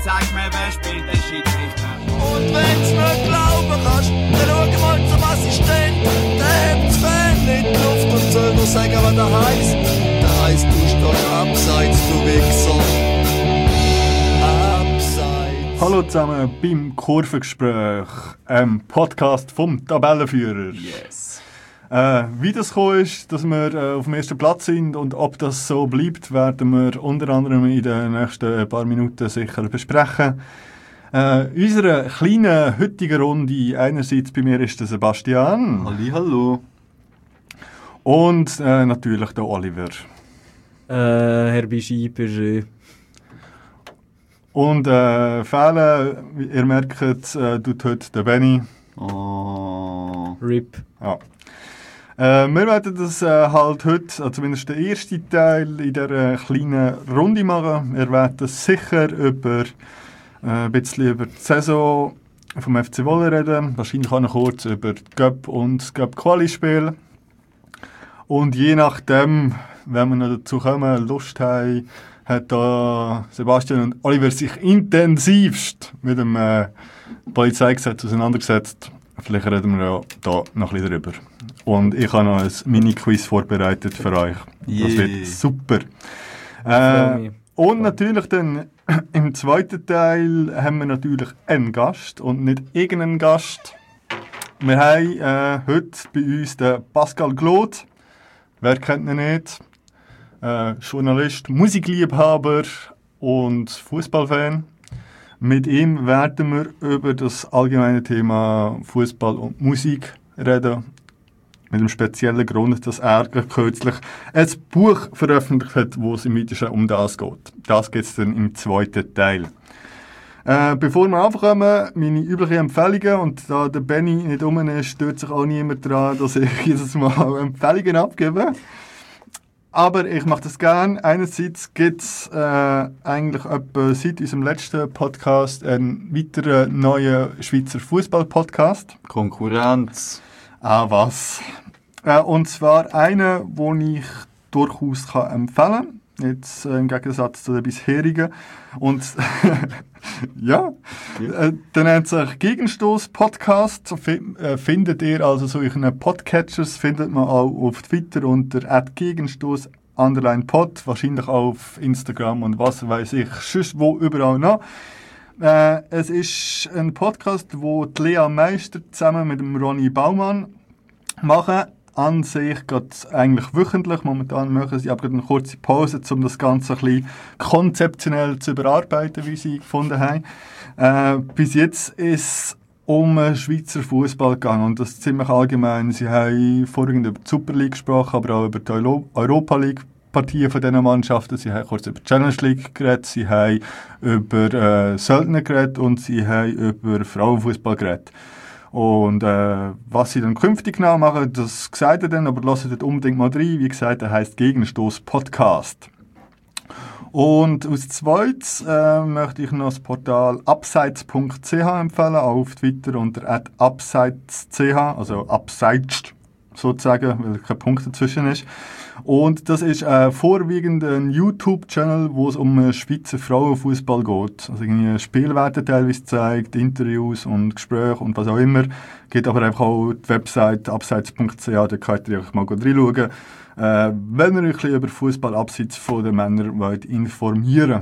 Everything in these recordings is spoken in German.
Sag mir, wer spielt den Schiedsrichter? Und wenn's nicht glauben kannst, dann schau mal zum Assistent. Der hebt das Fan in die Luft und soll nur sagen, was der heisst. Der heisst, du stehst abseits, du Wichser. Abseits. Hallo zusammen beim Kurvengespräch, Podcast vom Tabellenführer. Yes. Wie das gekommen ist, dass wir auf dem ersten Platz sind und ob das so bleibt, werden wir unter anderem in den nächsten paar Minuten sicher besprechen. Unsere kleinen heutigen Runde, einerseits bei mir ist der Sebastian. Hallo. Und natürlich der Oliver. Herr Bischieper. Und fehlen, ihr merkt, tut heute der Benny. Oh. RIP. Ja. Wir werden das halt heute, zumindest den ersten Teil in dieser kleinen Runde machen. Wir werden sicher ein bisschen über die Saison vom FC Wolle reden. Wahrscheinlich auch noch kurz über die Cup und das Cup-Quali-Spiel. Und je nachdem, wenn wir noch dazu kommen, Lust haben, hat da Sebastian und Oliver sich intensivst mit dem Polizeigesetz auseinandergesetzt. Vielleicht reden wir ja da noch ein bisschen drüber. Und ich habe noch ein Mini-Quiz vorbereitet für euch. Das wird super. Und natürlich dann im zweiten Teil haben wir natürlich einen Gast und nicht irgendeinen Gast. Wir haben heute bei uns den Pascal Claude. Wer kennt ihn nicht? Journalist, Musikliebhaber und Fußballfan. Mit ihm werden wir über das allgemeine Thema Fußball und Musik reden. Mit dem speziellen Grund, dass er kürzlich ein Buch veröffentlicht hat, wo es im Weiteren um das geht. Das geht es dann im zweiten Teil. Bevor wir anfangen, meine üblichen Empfehlungen. Und da der Benny nicht rum ist, stört sich auch niemand daran, dass ich jedes Mal Empfehlungen abgebe. Aber ich mache das gerne. Einerseits gibt es eigentlich etwa seit unserem letzten Podcast einen weiteren neuen Schweizer Fußball-Podcast. Konkurrenz. Ah, was? Und zwar einen, den ich durchaus empfehlen kann. Jetzt im Gegensatz zu den bisherigen. Und ja, der nennt sich Gegenstoß-Podcast. Findet ihr also so in Podcatchers, findet man auch auf Twitter unter @Gegenstoß_pod, wahrscheinlich auch auf Instagram und was weiß ich, sonst wo überall noch. Es ist ein Podcast, wo die Lea Meister zusammen mit dem Ronny Baumann machen. An sich geht es eigentlich wöchentlich. Momentan machen sie aber eine kurze Pause, um das Ganze ein bisschen konzeptionell zu überarbeiten, wie sie gefunden haben. Bis jetzt ist es um Schweizer Fußball gegangen und das ziemlich allgemein. Sie haben vorwiegend über die Super League gesprochen, aber auch über die Europa League Partien von diesen Mannschaften. Sie haben kurz über die Challenge League geredet, sie haben über Söldner geredet und sie haben über Frauenfußball geredet. Und was sie dann künftig genau machen, das sagt er dann, aber lasst dort unbedingt mal rein. Wie gesagt, er heisst Gegenstoß Podcast. Und als zweites möchte ich noch das Portal abseits.ch empfehlen, auch auf Twitter unter @abseits.ch, also abseits sozusagen, weil kein Punkt dazwischen ist. Und das ist vorwiegend ein YouTube-Channel, wo es um Schweizer Frauenfußball geht. Also irgendwie Spielwerte teilweise zeigt, Interviews und Gespräche und was auch immer. Geht aber einfach auch die Website abseits.ch, da könnt ihr euch mal gut reinschauen, wenn ihr euch ein bisschen über Fußball abseits von den Männern wollt informieren.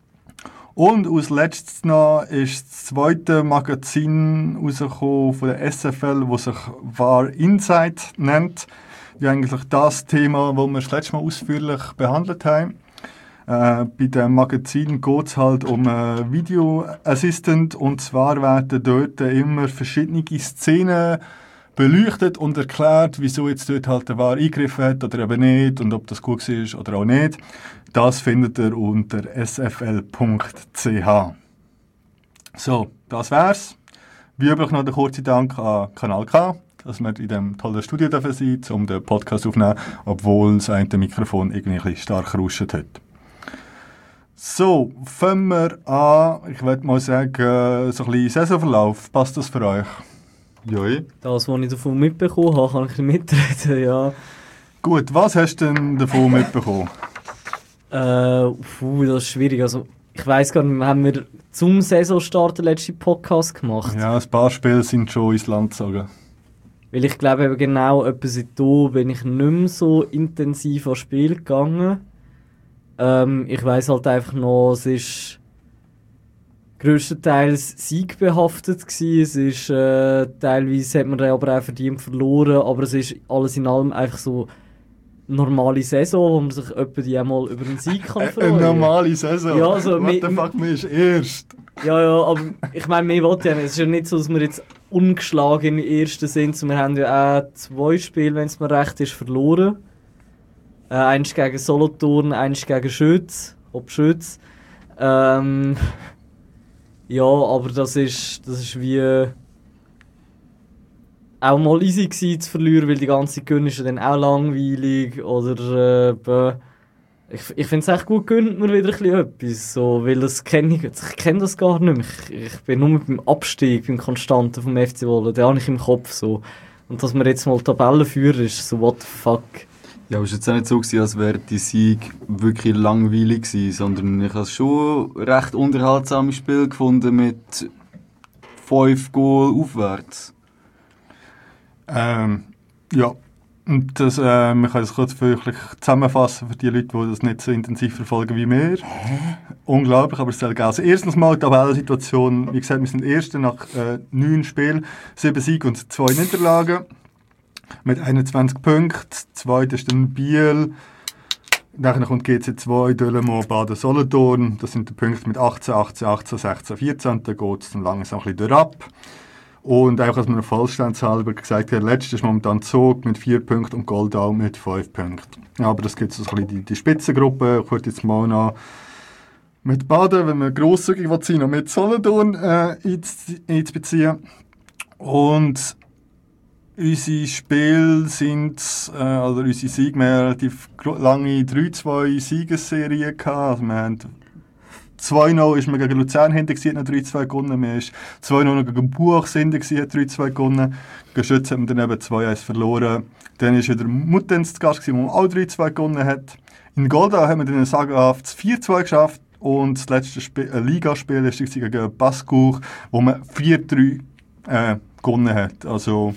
Und als letztes noch ist das zweite Magazin rausgekommen von der SFL, das sich «War Insight» nennt. Wie eigentlich das Thema, das wir das letzte Mal ausführlich behandelt haben. Bei dem Magazin geht es halt um Video Assistant und zwar werden dort immer verschiedene Szenen beleuchtet und erklärt, wieso jetzt dort halt der VAR eingegriffen hat oder eben nicht und ob das gut ist oder auch nicht. Das findet ihr unter sfl.ch. So, das wär's. Wie üblich noch der kurze Dank an Kanal K, dass wir in diesem tollen Studio sein dürfen, um den Podcast aufzunehmen, obwohl das eine Mikrofon irgendwie ein bisschen stark rauscht hat. So, fangen wir an. Ich würde mal sagen, so ein bisschen Saisonverlauf. Passt das für euch? Joi. Das, was ich davon mitbekommen habe, kann ich mitreden, ja. Gut, was hast du denn davon mitbekommen? Das ist schwierig. Also, Ich weiss gar nicht, haben wir zum Saisonstart den letzten Podcast gemacht? Ja, ein paar Spiele sind schon ins Land gezogen. Weil ich glaube eben genau, etwa seitdem bin ich nicht mehr so intensiv ans Spiel gegangen. Ich weiss halt einfach noch, es ist grösstenteils siegbehaftet gewesen. Es ist, teilweise hat man aber auch verdient verloren, aber es ist alles in allem einfach so normale Saison, wo man sich etwa die einmal über einen Sieg kann freuen. Eine normale Saison? Ja, also what the fuck, man ist erst. Ja, aber ich meine, wir wollen ja nicht. Es ist ja nicht so, dass wir jetzt ungeschlagen im ersten sind. Wir haben ja auch 2 Spiele, wenn es mir recht ist, verloren. Eins gegen Solothurn, eins gegen Schütz. Schütz. Ja, aber das ist wie auch mal easy gewesen zu verlieren, weil die ganze Gönnen ist ja dann auch langweilig. Oder ich finde es echt gut, gönnt mir wieder etwas. So, weil ich kenne das gar nicht mehr. Ich bin nur mit dem Abstieg, beim Konstanten vom FC Wolle. Den habe ich im Kopf. So. Und dass wir jetzt mal Tabellenführer ist, so what the fuck. Ja, aber es war jetzt auch nicht so gewesen, als wäre die Sieg wirklich langweilig gewesen, sondern ich habe schon ein recht unterhaltsames Spiel gefunden mit 5 Goal aufwärts. Ja, und das, wir können das kurz wirklich zusammenfassen für die Leute, die das nicht so intensiv verfolgen wie wir. Unglaublich, aber es soll gehen. Also erstens mal die Tabellensituation. Wie gesagt, wir sind Erste nach 9 Spielen, 7 Siege und 2 Niederlagen. Mit 21 Punkten. Zweit ist dann Biel. Dann kommt GC2, Delemont, Baden, Solothurn. Das sind die Punkte mit 18, 18, 18, 16, 14. Und dann geht es dann langsam ein bisschen durchab. Und auch, als man vollständshalber gesagt hat, letztes ist momentan Zug mit 4 Punkten und Goldau mit 5 Punkten. Ja, aber das gibt so ein bisschen die Spitzengruppe. Ich würde jetzt mal noch mit Baden, wenn man grosszügig sein, noch mit Solothurn einzubeziehen. Und unsere Spiele sind, oder unsere Siege, wir haben relativ lange 3-2 Siegesserien gehabt. Also wir haben 2-0 ist man gegen Luzern hinter gewesen, hat 3-2 gewonnen. Wir ist 2-0 noch gegen Buchs hinter gewesen, hat 3-2 gewonnen. Gegen Schütz hat man dann eben 2-1 verloren. Dann war wieder Muttenz zu Gast, wo man auch 3-2 gewonnen hat. In Goldau haben wir dann ein sagenhaftes 4-2 geschafft. Und das letzte Ligaspiel war gegen Baskuch, wo man 4-3 gewonnen hat. Also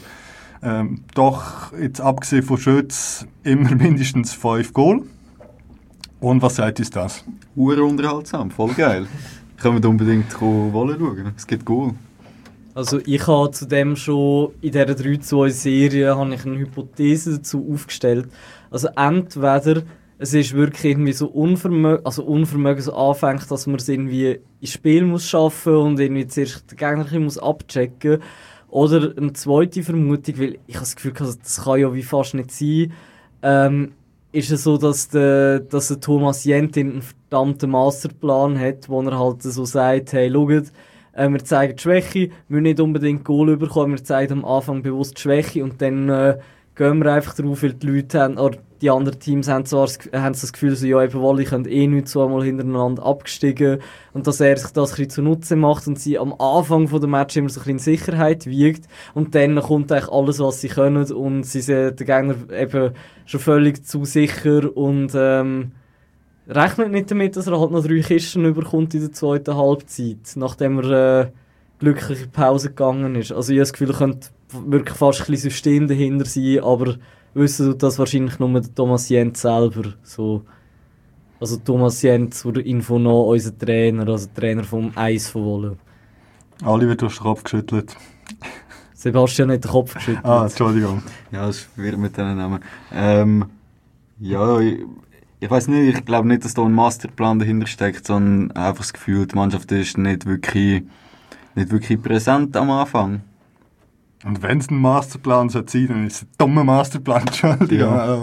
doch, jetzt abgesehen von Schütz, immer mindestens 5 Goal. Und was sagt uns das? Unterhaltsam, voll geil. Können wir unbedingt wollen schauen. Es gibt Goal. Also ich habe zudem schon in dieser 3-2-Serie eine Hypothese dazu aufgestellt. Also entweder es ist wirklich irgendwie so Unvermögen so anfängt, dass man es irgendwie ins Spiel muss schaffen und irgendwie zuerst den Gegner muss abchecken. Oder eine zweite Vermutung, weil ich habe das Gefühl, das kann ja wie fast nicht sein, ist es so, dass der Thomas Jentin einen verdammten Masterplan hat, wo er halt so sagt, hey, schaut, wir zeigen die Schwäche, wir müssen nicht unbedingt Goal bekommen, wir zeigen am Anfang bewusst die Schwäche und dann gehen wir einfach drauf, weil die Leute haben, oder die anderen Teams haben das Gefühl, so, ja, eben, weil ich können nicht zweimal hintereinander abgestiegen und dass er sich das ein bisschen zunutze macht und sie am Anfang von der Match immer so ein bisschen in Sicherheit wiegt und dann kommt eigentlich alles, was sie können und sie sind der Gegner eben schon völlig zu sicher und rechnet nicht damit, dass er halt noch 3 Kisten überkommt in der zweiten Halbzeit, nachdem er glücklich in Pause gegangen ist. Also ich habe das Gefühl, er könnte wirklich fast ein bisschen System dahinter sein, aber wissen das wahrscheinlich nur der Thomas Jentz selber. So. Also Thomas Jentz, zur Info noch, unser Trainer, also Trainer vom Eis von Wolle. Oliver, du hast den Kopf geschüttelt. Sebastian hat den Kopf geschüttelt. Entschuldigung. Ja, es wird mit diesen Namen. Ja, ich weiß nicht, ich glaube nicht, dass da ein Masterplan dahinter steckt, sondern einfach das Gefühl, die Mannschaft ist nicht wirklich präsent am Anfang. Und wenn es ein Masterplan sein soll, dann ist es ein dummer Masterplan. Ja.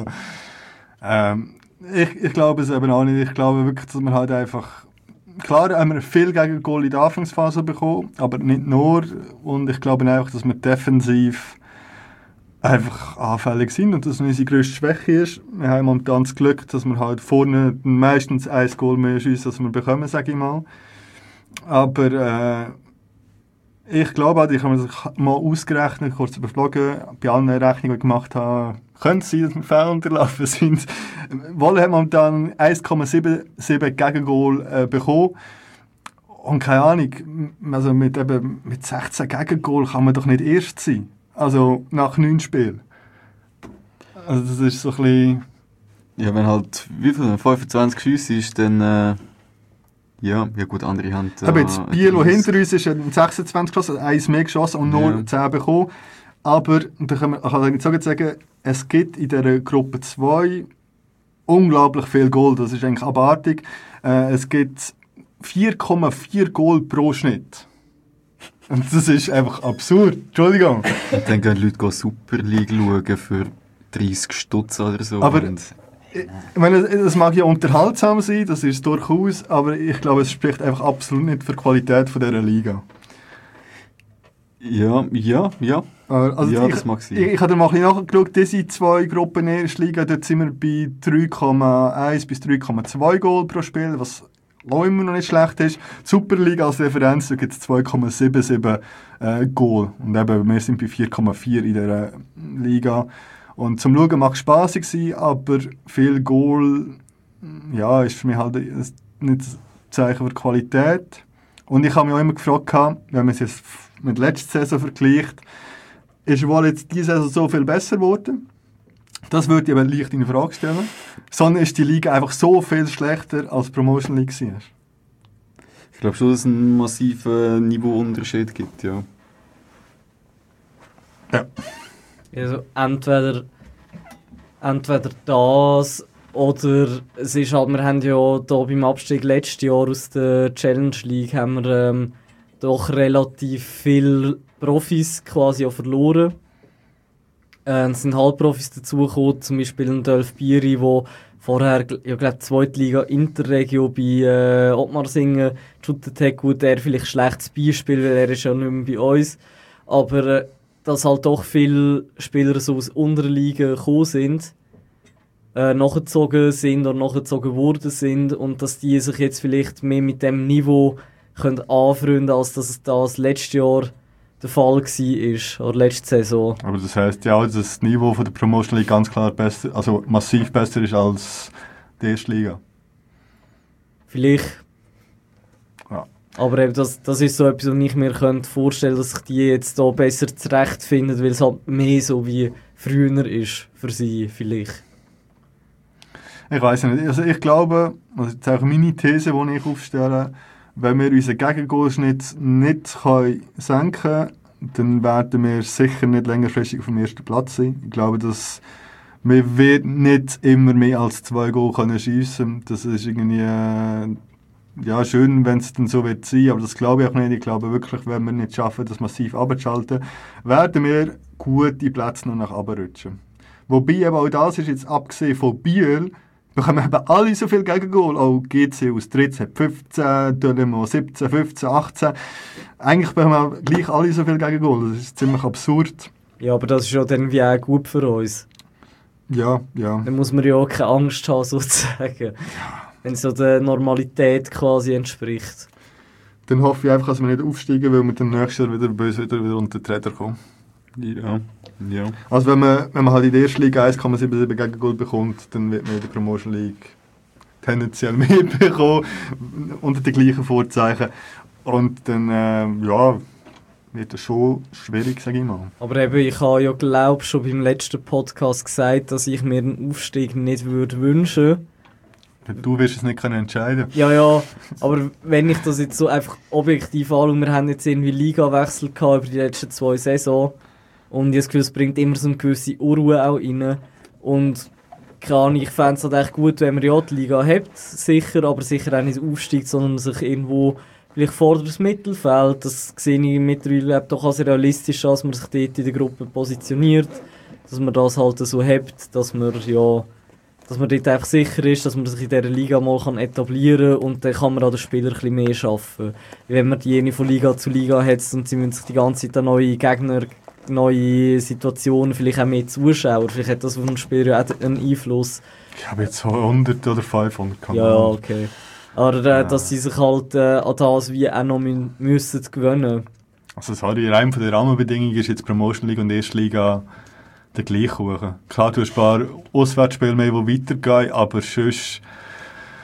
Ich glaube es eben auch nicht. Ich glaube wirklich, dass man halt einfach... Klar haben wir viel gegen Goal in der Anfangsphase bekommen, aber nicht nur. Und ich glaube auch, dass wir defensiv einfach anfällig sind und dass unsere grösste Schwäche ist. Wir haben momentan das Glück, dass wir halt vorne meistens 1 Goal mehr schiessen, als wir bekommen, sage ich mal. Aber ich glaube auch, ich habe mir das mal ausgerechnet, kurz überflogen, bei allen Rechnungen, die ich gemacht habe, könnte es sein, dass wir Fehler unterlaufen sind. Wolle hat momentan 1,77 Gegengol bekommen. Und keine Ahnung, also mit 16 Gegengol kann man doch nicht erst sein. Also nach 9 Spielen. Also das ist so ein bisschen... Ja, wenn halt wie viel, 25 Schüsse ist, dann ja gut, andere haben... Aber jetzt Bielo hinter uns ist 26 geschossen, 1 mehr geschossen und nur 10 bekommen. Aber, da kann ich jetzt sagen, es gibt in dieser Gruppe 2 unglaublich viel Goal. Das ist eigentlich abartig. Es gibt 4,4 Goal pro Schnitt. Und das ist einfach absurd. Entschuldigung. Dann gehen Leute Super League schauen für 30 Stutz oder so. Aber ich meine, es mag ja unterhaltsam sein, das ist es durchaus, aber ich glaube, es spricht einfach absolut nicht für die Qualität von dieser Liga. Ja. Also ja, das mag sein. Ich habe mal ein bisschen nachgeschaut, diese 2 Gruppen in der ersten Liga, dort sind wir bei 3,1 bis 3,2 Goal pro Spiel, was auch immer noch nicht schlecht ist. Die Superliga als Referenz, da gibt es 2,77 Goal. Und eben, wir sind bei 4,4 in dieser Liga. Und zum Schauen mag es spassig sein, aber viel Goal, ja, ist für mich halt nicht ein Zeichen für Qualität. Und ich habe mich auch immer gefragt, wenn man es jetzt mit letzter Saison vergleicht, ist wohl jetzt diese Saison so viel besser geworden? Das würde ich aber leicht in Frage stellen. Sondern ist die Liga einfach so viel schlechter als die Promotion League war? Ich glaube schon, dass es einen massiven Niveauunterschied gibt, ja. Ja. Also entweder das oder es ist halt, wir haben ja da beim Abstieg letztes Jahr aus der Challenge League haben wir doch relativ viele Profis quasi auch verloren. Es sind Halbprofis dazugekommen, zum Beispiel ein Dolph Bieri, der vorher, ich glaube, Zweitliga Interregio bei Ottmarsingen geshootet hat. Gut, er vielleicht ein schlechtes Beispiel, weil er ist ja nicht mehr bei uns. Aber dass halt doch viele Spieler so aus unteren Ligen gekommen sind, nachgezogen sind oder nachgezogen worden sind und dass die sich jetzt vielleicht mehr mit dem Niveau können anfreunden, als dass es das letztes Jahr der Fall war, oder letzte Saison. Aber das heisst ja auch, dass das Niveau von der Promotion League ganz klar besser, also massiv besser ist als die erste Liga. Vielleicht. Ja. Aber eben das ist so etwas, was ich mir vorstellen könnte, dass sich die jetzt hier besser zurechtfinden, weil es halt mehr so wie früher ist für sie vielleicht. Ich weiß nicht. Also ich glaube, das ist auch meine These, die ich aufstelle, wenn wir unseren Gegengolschnitt nicht senken können, dann werden wir sicher nicht längerfristig auf dem ersten Platz sein. Ich glaube, dass wir nicht immer mehr als 2 Goal schiessen können. Das ist irgendwie ja, schön, wenn es dann so wird sein, aber das glaube ich auch nicht. Ich glaube wirklich, wenn wir nicht schaffen, das massiv abzuschalten, werden wir gute Plätze noch nach oben rutschen. Wobei eben auch das ist jetzt abgesehen von Biel, bekommen eben alle so viel Gegengol. Auch GC aus Dritz hat 15, Dölemo 17, 15, 18. Eigentlich bekommen wir gleich alle so viel Gegengol. Das ist ziemlich absurd. Ja, aber das ist ja dann wie auch gut für uns. Ja. Dann muss man ja auch keine Angst haben, sozusagen. Wenn es so der Normalität quasi entspricht. Dann hoffe ich einfach, dass wir nicht aufsteigen, weil wir dann nächstes Jahr wieder unter die Räder kommen. Ja. Also wenn man halt in der ersten Liga 1,77 Gegengol bekommt, dann wird man in der Promotion League tendenziell mehr bekommen, unter den gleichen Vorzeichen. Und dann, wird das schon schwierig, sage ich mal. Aber eben, ich habe ja, glaube schon beim letzten Podcast gesagt, dass ich mir einen Aufstieg nicht würde wünschen. Du wirst es nicht entscheiden können. Ja, aber wenn ich das jetzt so einfach objektiv anschaue, wir haben jetzt irgendwie Ligawechsel gehabt über die letzten 2 Saisons und ich habe das Gefühl, es bringt immer so eine gewisse Unruhe auch rein. Und ich fände es halt echt gut, wenn man ja die Liga hat, sicher, aber sicher auch nicht aufsteigt, sondern sich irgendwo vielleicht vorderes Mittelfeld, das sehe ich mittlerweile doch als realistisch, dass man sich dort in der Gruppe positioniert, dass man das halt so hat, dass man dort einfach sicher ist, dass man sich in dieser Liga mal etablieren kann und dann kann man an den Spielern ein bisschen mehr arbeiten. Wenn man die von Liga zu Liga hat und sie müssen sich die ganze Zeit an neue Gegner, neue Situationen, vielleicht auch mehr Zuschauer, vielleicht hat das auf den Spieler auch einen Einfluss. Ich habe jetzt so 100 oder 500 Kanäle. Ja, okay. Aber dass sie sich halt an das wie auch noch müssen gewöhnen. Also sorry, rein von den Rahmenbedingungen ist jetzt Promotion League und Erste Liga der gleiche Kuchen. Klar, du hast ein paar Auswärtsspiele mehr, die weitergehen, aber sonst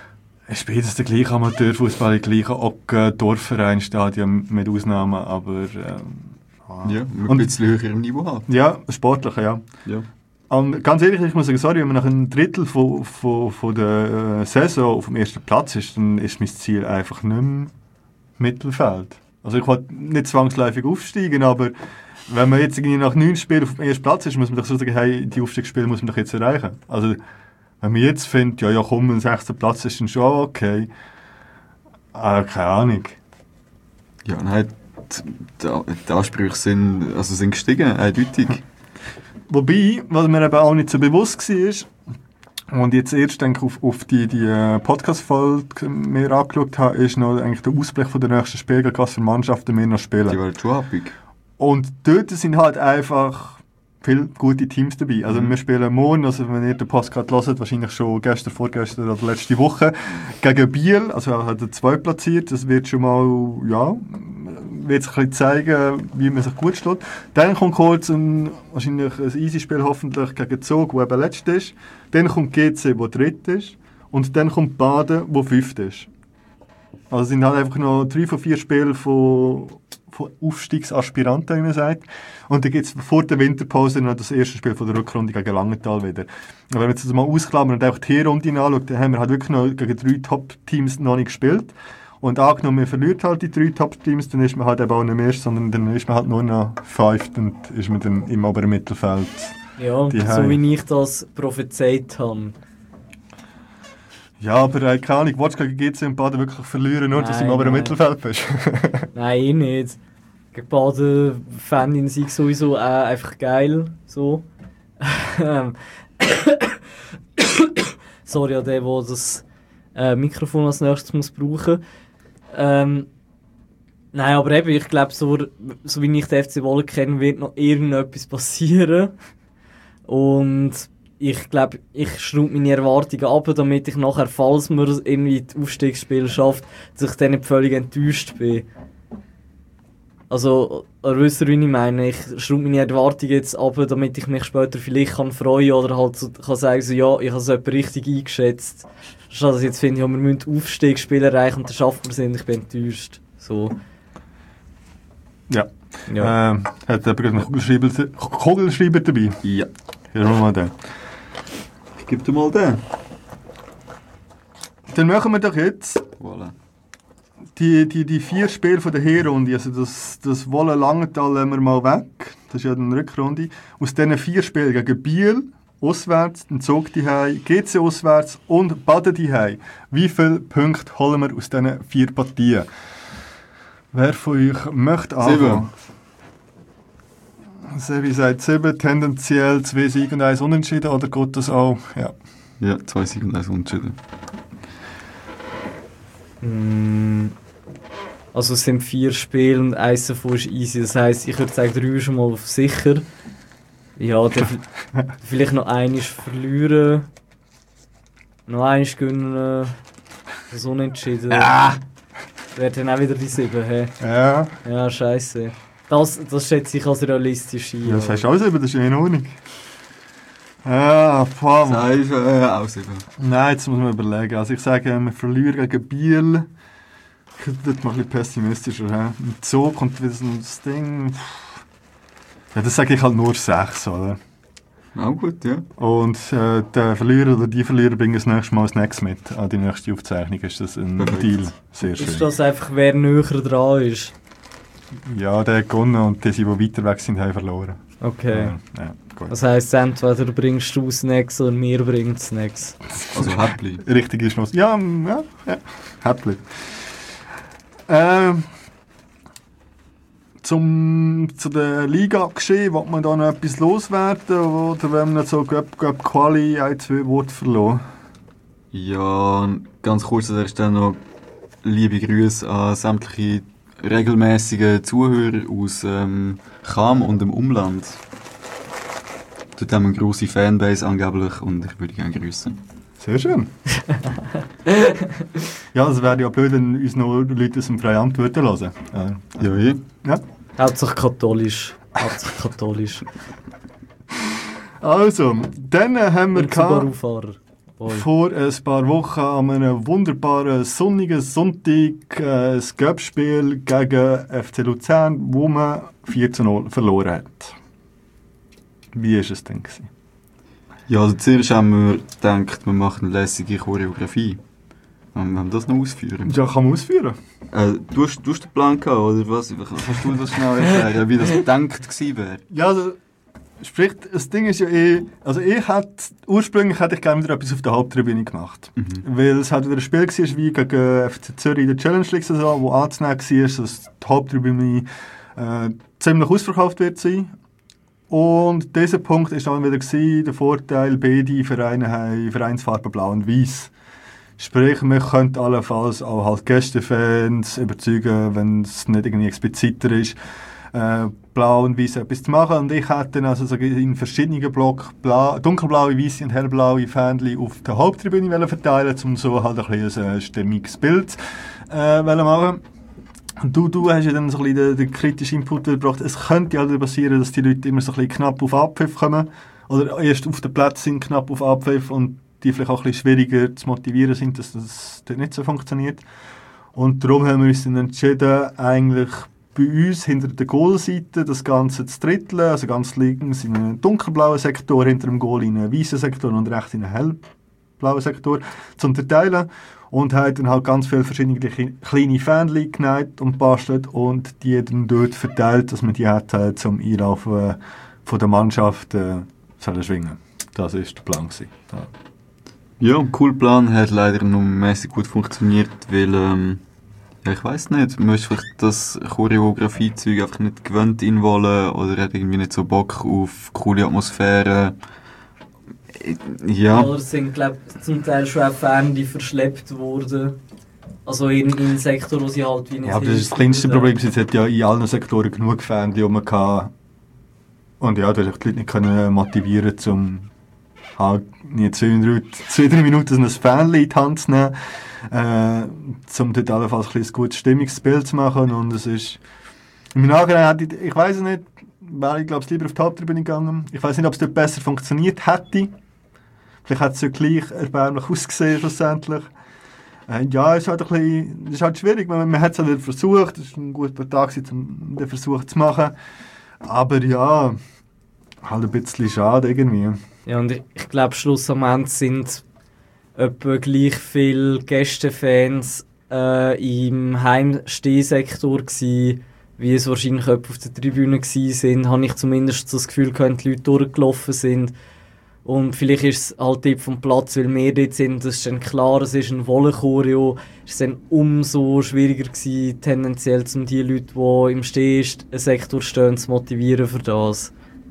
Es ist beides der gleiche Amateurfußball, der gleiche Dorfvereinstadion mit Ausnahmen, aber Ja, mit ein bisschen höherem Niveau haben. Ja, sportlich, ja. Und ganz ehrlich, ich muss sagen, sorry, wenn man nach einem Drittel von der Saison auf dem ersten Platz ist, dann ist mein Ziel einfach nicht mehr Mittelfeld. Also ich will nicht zwangsläufig aufsteigen, aber wenn man jetzt irgendwie nach 9 Spielen auf dem ersten Platz ist, muss man doch so sagen, hey, die Aufstiegsspiele muss man doch jetzt erreichen. Also wenn man jetzt findet, ja komm, ein 6. Platz ist dann schon okay, keine Ahnung. Ja, nein, die Ansprüche sind gestiegen, eindeutig. Wobei, was mir eben auch nicht so bewusst war, und jetzt erst denke ich auf die Podcast-Folge mir angeschaut habe, ist noch eigentlich der Ausblick von der nächsten Spiele, was für Mannschaften wir noch spielen. Die waren schon happig. Und dort sind halt einfach viele gute Teams dabei. Also wir spielen morgen, also wenn ihr den Podcast hört, wahrscheinlich schon gestern, vorgestern oder letzte Woche, gegen Biel, also hat er 2 platziert. Das wird schon mal, ja, wird sich ein bisschen zeigen, wie man sich gut schlägt. Dann kommt kurz wahrscheinlich ein Easy-Spiel hoffentlich gegen Zug, der eben letzter ist. Dann kommt GC, der dritter ist. Und dann kommt Baden, der 5. ist. Also es sind halt einfach noch 3 von 4 Spiele von Aufstiegsaspiranten, wie man sagt. Und dann gibt es vor der Winterpause noch das erste Spiel von der Rückrunde gegen Langenthal wieder. Und wenn wir jetzt das mal ausklammern und auch die Hinrunde anschauen, dann haben wir halt wirklich noch gegen 3 Top-Teams noch nicht gespielt. Und angenommen, man verliert halt die 3 Top-Teams, dann ist man halt eben auch nicht mehr, sondern dann ist man halt nur noch 5. und ist man dann im oberen Mittelfeld. Ja, so wie ich das prophezeit habe. Ja, aber keine Ahnung, willst du gegen GC und Baden wirklich verlieren, nur dass du im oberen Mittelfeld bist? Nein, eh nicht. Gegen Baden fände ich sowieso einfach geil. So. Sorry an den, der das Mikrofon als nächstes muss brauchen. Nein, aber eben, ich glaube, so wie ich den FC Wolle kenne, wird noch irgendetwas passieren. Und ich glaube, ich schraube meine Erwartungen ab, damit ich nachher, falls man irgendwie das Aufstiegsspiel schafft, dass ich dann nicht völlig enttäuscht bin. Also, ihr wisst, wie ich meine, ich schraube meine Erwartungen jetzt ab, damit ich mich später vielleicht freuen kann oder halt so, kann sagen, so, ja, ich habe es etwa richtig eingeschätzt. Statt dass ich jetzt finde, ja, wir müssen Aufstiegsspiele erreichen und dann schaffen wir es und ich bin enttäuscht. So. Ja. Ja. Hat jemand einen Kugelschreiber dabei? Ja. Hier haben wir mal den. Ich gebe dir mal den. Dann machen wir doch jetzt Voilà. die 4 Spiele von der Hinrunde. Also das Wolle Langenthal lassen wir mal weg. Das ist ja eine Rückrunde. Aus diesen 4 Spielen gegen Biel, auswärts, den Zug daheim, GC auswärts und Baden daheim. Wie viele Punkte holen wir aus diesen 4 Partien? Wer von euch möchte anfangen? 7. Sevi sagt 7, tendenziell 2 Siege und 1 Unentschieden, oder geht das auch? Ja. Ja, 2 Siege und 1 Unentschieden. Also es sind 4 Spiele und 1 davon ist easy. Das heisst, ich würde sagen, 3 ist schon mal auf sicher. Ja, dann vielleicht noch eines verlieren. Noch eines gewinnen. Das Unentschieden. Wäre dann auch wieder die 7, hä? Ja. Ja, scheisse. Das schätze ich als realistisch ein. Ja, das heißt auch 7, das ist ja in Ordnung. Ja, boah. Auch 7. Nein, jetzt muss man überlegen. Also ich sage, wir verlieren gegen Biel. Das ist mal ein bisschen pessimistischer. He? Und so kommt wieder so das Ding. Ja, das sage ich halt nur 6, oder? Auch gut, ja. Und der Verlierer oder die Verlierer bringen das nächste Mal Snacks mit. An die nächste Aufzeichnung ist das ein Perfekt. Deal. Sehr schön. Ist das einfach, wer näher dran ist? Ja, der hat gewonnen und die, die weiter weg sind, haben verloren. Okay. Ja, gut. Das heisst, entweder bringst du Snacks oder wir bringen Snacks. Also Häppli. Richtige Schluss. Ja, Häppli. Zu der Liga geschehen, will man da noch etwas loswerden oder wenn man so Quali 1-2 Worte verloren? Ja, ganz kurz an der Stelle noch liebe Grüße an sämtliche regelmäßige Zuhörer aus Cham und dem Umland. Dort haben wir eine grosse Fanbase angeblich und ich würde gerne grüßen. Sehr schön. Ja, es wäre ja blöd, wenn uns noch Leute aus dem Freiamt würden hören. Ja. Hauptsächlich katholisch. Hauptsächlich katholisch. Also, dann haben wir Und Subaru-Fahrer. vor ein paar Wochen an einem wunderbaren sonnigen Sonntag ein Cup-Spiel gegen FC Luzern, wo man 4:0 verloren hat. Wie war es denn? Ja, also zuerst haben wir gedacht, wir machen eine lässige Choreografie. Wollen wir das noch ausführen? Ja, kann man ausführen. Du hast den Plan gehabt, oder was? Kannst du das schnell erklären, wie das gedacht gewesen wäre? Ja, also, sprich, das Ding ist ja also ursprünglich hätte ich gerne wieder etwas auf der Haupttribüne gemacht. Weil es halt wieder ein Spiel war wie gegen FC Zürich in der Challenge League Saison, wo anzunehmen war, dass die Haupttribüne ziemlich ausverkauft wird sein. Und dieser Punkt war dann wieder der Vorteil, beide Vereine haben Vereinsfarben blau und weiß. Sprich, wir können allenfalls auch halt Gästefans überzeugen, wenn es nicht irgendwie expliziter ist, blau und weiß etwas zu machen. Und ich hätte dann also in verschiedenen Blöcken dunkelblaue, weiße und hellblaue Fähnchen auf der Haupttribüne verteilen, um so halt ein bisschen ein stimmiges Bild machen. Und du hast ja dann so ein bisschen den kritischen Input gebracht. Es könnte halt passieren, dass die Leute immer so ein bisschen knapp auf Abpfiff kommen oder erst auf den Platz sind, knapp auf Abpfiff und die vielleicht auch ein bisschen schwieriger zu motivieren sind, dass das dort nicht so funktioniert. Und darum haben wir uns dann entschieden, eigentlich bei uns hinter der Goalseite das Ganze zu dritteln, also ganz links in einen dunkelblauen Sektor, hinter dem Goal in einen weißen Sektor und rechts in einen hellblauen Sektor zu unterteilen und haben dann halt ganz viele verschiedene kleine Fähnchen genäht und bastelt und die dann dort verteilt, dass man die hat zum Einlaufen von der Mannschaft sollen schwingen. Das war der Plan. Ja, ein cooler Plan, hat leider nur mäßig gut funktioniert, weil, ja, ich weiss nicht, man ist vielleicht das Choreografie-Zeug einfach nicht gewöhnt wollen oder hat irgendwie nicht so Bock auf coole Atmosphäre. Ja. Oder sind, glaube ich, zum Teil schon auch Fähnchen verschleppt worden. Also in einen Sektor, wo sie halt wie nicht. Ja, aber das ist das kleinste Problem. Es hat ja in allen Sektoren genug Fähnchen, die man kann. Und ja, du hast die Leute nicht können motivieren, um halt nicht 2-3 Minuten ein Fähnchen in die Hand zu nehmen, um dort allenfalls ein gutes Stimmungsbild zu machen. Und es ist im Nachhinein, ich weiss es nicht, wäre ich glaube lieber auf die Haupttribüne gegangen. Ich weiss nicht, ob es dort besser funktioniert hätte. Vielleicht hat es ja gleich erbärmlich ausgesehen schlussendlich. Ja, es ist halt ist halt schwierig. Man hat es halt versucht, es war ein guter Tag, um den Versuch zu machen. Aber ja, halt ein bisschen schade irgendwie. Ja, und ich glaube, Schluss am Ende sind etwa gleich viele Gästefans im Heimstehsektor gsi, wie es wahrscheinlich etwa auf der Tribüne waren. Habe ich zumindest so das Gefühl, dass die Leute durchgelaufen sind. Und vielleicht ist es halt dort vom Platz, weil wir dort sind, das ist dann klar, es ist ein Wollenchoreo, ist es dann umso schwieriger gewesen, tendenziell, um die Leute, die im Sektor stehen, zu motivieren für das.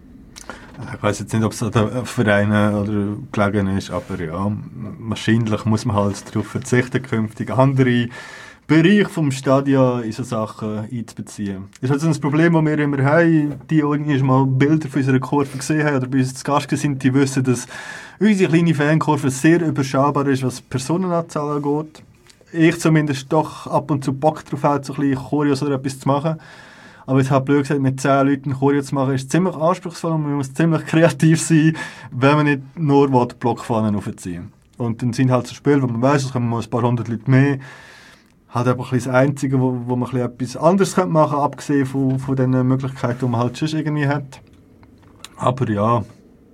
Ich weiss jetzt nicht, ob es an den Vereinen oder gelegen ist, aber ja, wahrscheinlich muss man halt darauf verzichten, künftig andere Bereiche vom Stadion in so Sachen einzubeziehen. Das ist halt so ein Problem, das wir immer haben. Die irgendwie mal Bilder von unserer Kurve gesehen haben oder bei uns zu Gast sind, die wissen, dass unsere kleine Fankurve sehr überschaubar ist, was die Personenanzahl angeht. Ich zumindest doch ab und zu Bock drauf habe, so ein bisschen Choreos oder etwas zu machen. Aber jetzt halt blöd gesagt, mit 10 Leuten Choreo zu machen, ist ziemlich anspruchsvoll und man muss ziemlich kreativ sein, wenn man nicht nur Blockfahnen aufziehen. Und dann sind halt so Spiele, wo man weiss, es kommen mal ein paar hundert Leute mehr. Halt einfach das Einzige, wo man etwas anderes machen könnte, abgesehen von den Möglichkeiten, die man halt schon irgendwie hat. Aber ja,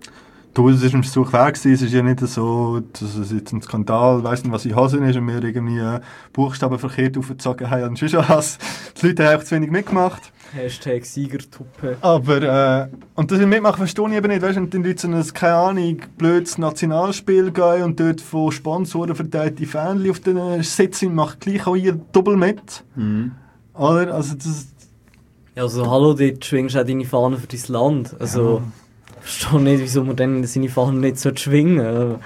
es war ein Versuch wert gewesen. Es ist ja nicht so, dass es jetzt ein Skandal, weiss nicht, was in Hosen ist, und wir irgendwie Buchstaben verkehrt aufgezogen haben und schon was. Die Leute haben einfach zu wenig mitgemacht. Hashtag Siegertuppe. Aber, und das Mitmachen verstehe ich eben nicht, weißt du, wenn die Leute so ein, keine Ahnung, blödes Nationalspiel gehen und dort von Sponsoren verteilte Fähnchen auf den Sitzen, macht gleich auch ihr Doppel mit. Mhm. Oder? Also das... Ja, also hallo, dort schwingst du auch deine Fahne für dein Land. Also, ich verstehe nicht, wieso man dann seine Fahne nicht schwingen sollte.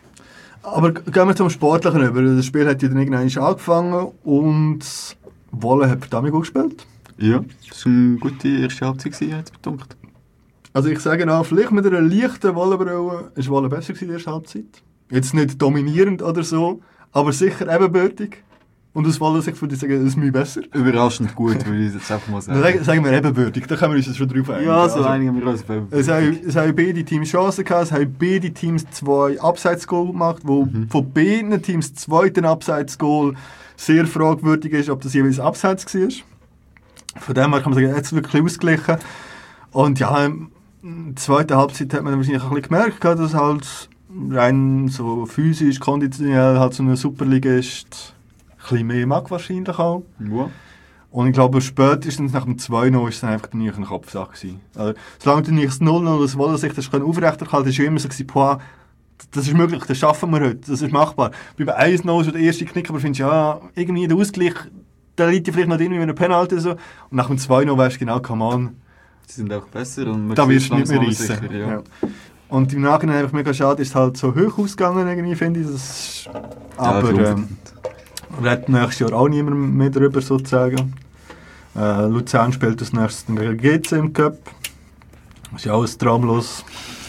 Aber gehen wir zum Sportlichen über. Das Spiel hat ja dann irgendwann angefangen und Wolle hat verdammt gut gespielt. Ja, das war eine gute erste Halbzeit, hat es betont. Also ich sage noch, vielleicht mit einer leichten Wollenbrille ist Wolle besser gewesen in der ersten Halbzeit. Jetzt nicht dominierend oder so, aber sicher ebenbürtig. Und aus Wallensicht würde ich sagen, das ist mir besser. Überraschend gut, würde ich jetzt einfach mal sagen. Dann sagen wir ebenbürtig, da können wir uns jetzt schon drauf einigen. Ja, so einigen wir uns. Es haben beide Teams Chancen gehabt, es haben beide Teams 2 Abseits-Goal gemacht, wo von beiden Teams das zweite Abseits-Goal sehr fragwürdig ist, ob das jeweils Abseits war. Von dem her kann man sagen, jetzt wirklich ausgeglichen. Und ja, in der zweiten Halbzeit hat man wahrscheinlich ein bisschen gemerkt, dass halt rein so physisch, konditionell halt so eine Superligist ein bisschen mehr mag wahrscheinlich auch. Ja. Und ich glaube, spätestens nach dem 2-0 ist es dann einfach nicht eine Kopfsache gewesen. Also, solange du nicht das 0-0 das Wallensicht aufrechterhalten, ist es immer so gewesen, boah, das ist möglich, das schaffen wir heute, das ist machbar. Bei 1-0 so der erste Knick, aber findest du, ja, irgendwie der Ausgleich, da liegt ja vielleicht noch drin, wie ein Penalty oder so. Und nach dem 2-0 weißt du genau, come on. Sie sind auch besser und man da wirst du nicht mehr reissen. Sicher, ja. Ja. Und im Nachhinein einfach mega schade, ist es halt so hoch ausgegangen, irgendwie, finde ich. Das aber redet nächstes Jahr auch niemand mehr darüber, sozusagen. Luzern spielt das nächstes gegen GC im Cup. Das ist ja alles traumlos.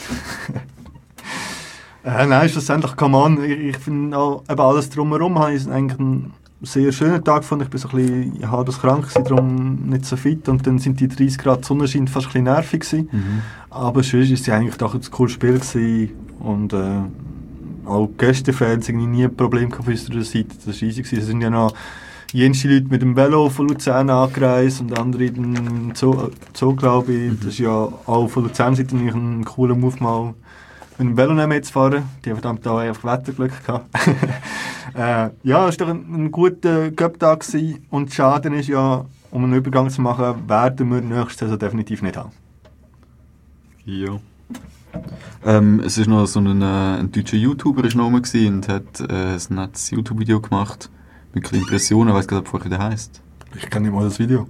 Nein, schlussendlich come on. Ich finde auch eben alles drumherum habe ich eigentlich einen sehr schönen Tag gefunden. Ich bin so ein bisschen halbkrank, darum nicht so fit. Und dann sind die 30 Grad Sonnenschein fast ein bisschen nervig gewesen. Aber sonst war es eigentlich doch ein cooles Spiel gewesen. Und auch Gästefans irgendwie nie ein Problem von unserer Seite. Das war easy gewesen. Es sind ja noch jenste Leute mit dem Velo von Luzern angereist und andere in den Zoo, glaube ich. Das ist ja auch von Luzern-Seite ein cooler Move, mal mit dem Velo mitzufahren. Die haben verdammt auch einfach Wetterglück gehabt. Ja, es war doch ein guter Cup-Tag gewesen. Und das Schade ist ja, um einen Übergang zu machen, werden wir nächste Saison definitiv nicht haben. Ja. Es war noch so ein deutscher YouTuber ist noch rum und hat ein nettes YouTube-Video gemacht. Mit Impressionen, ich weiss gar nicht, wie der heisst. Ich kenne nicht mal das Video.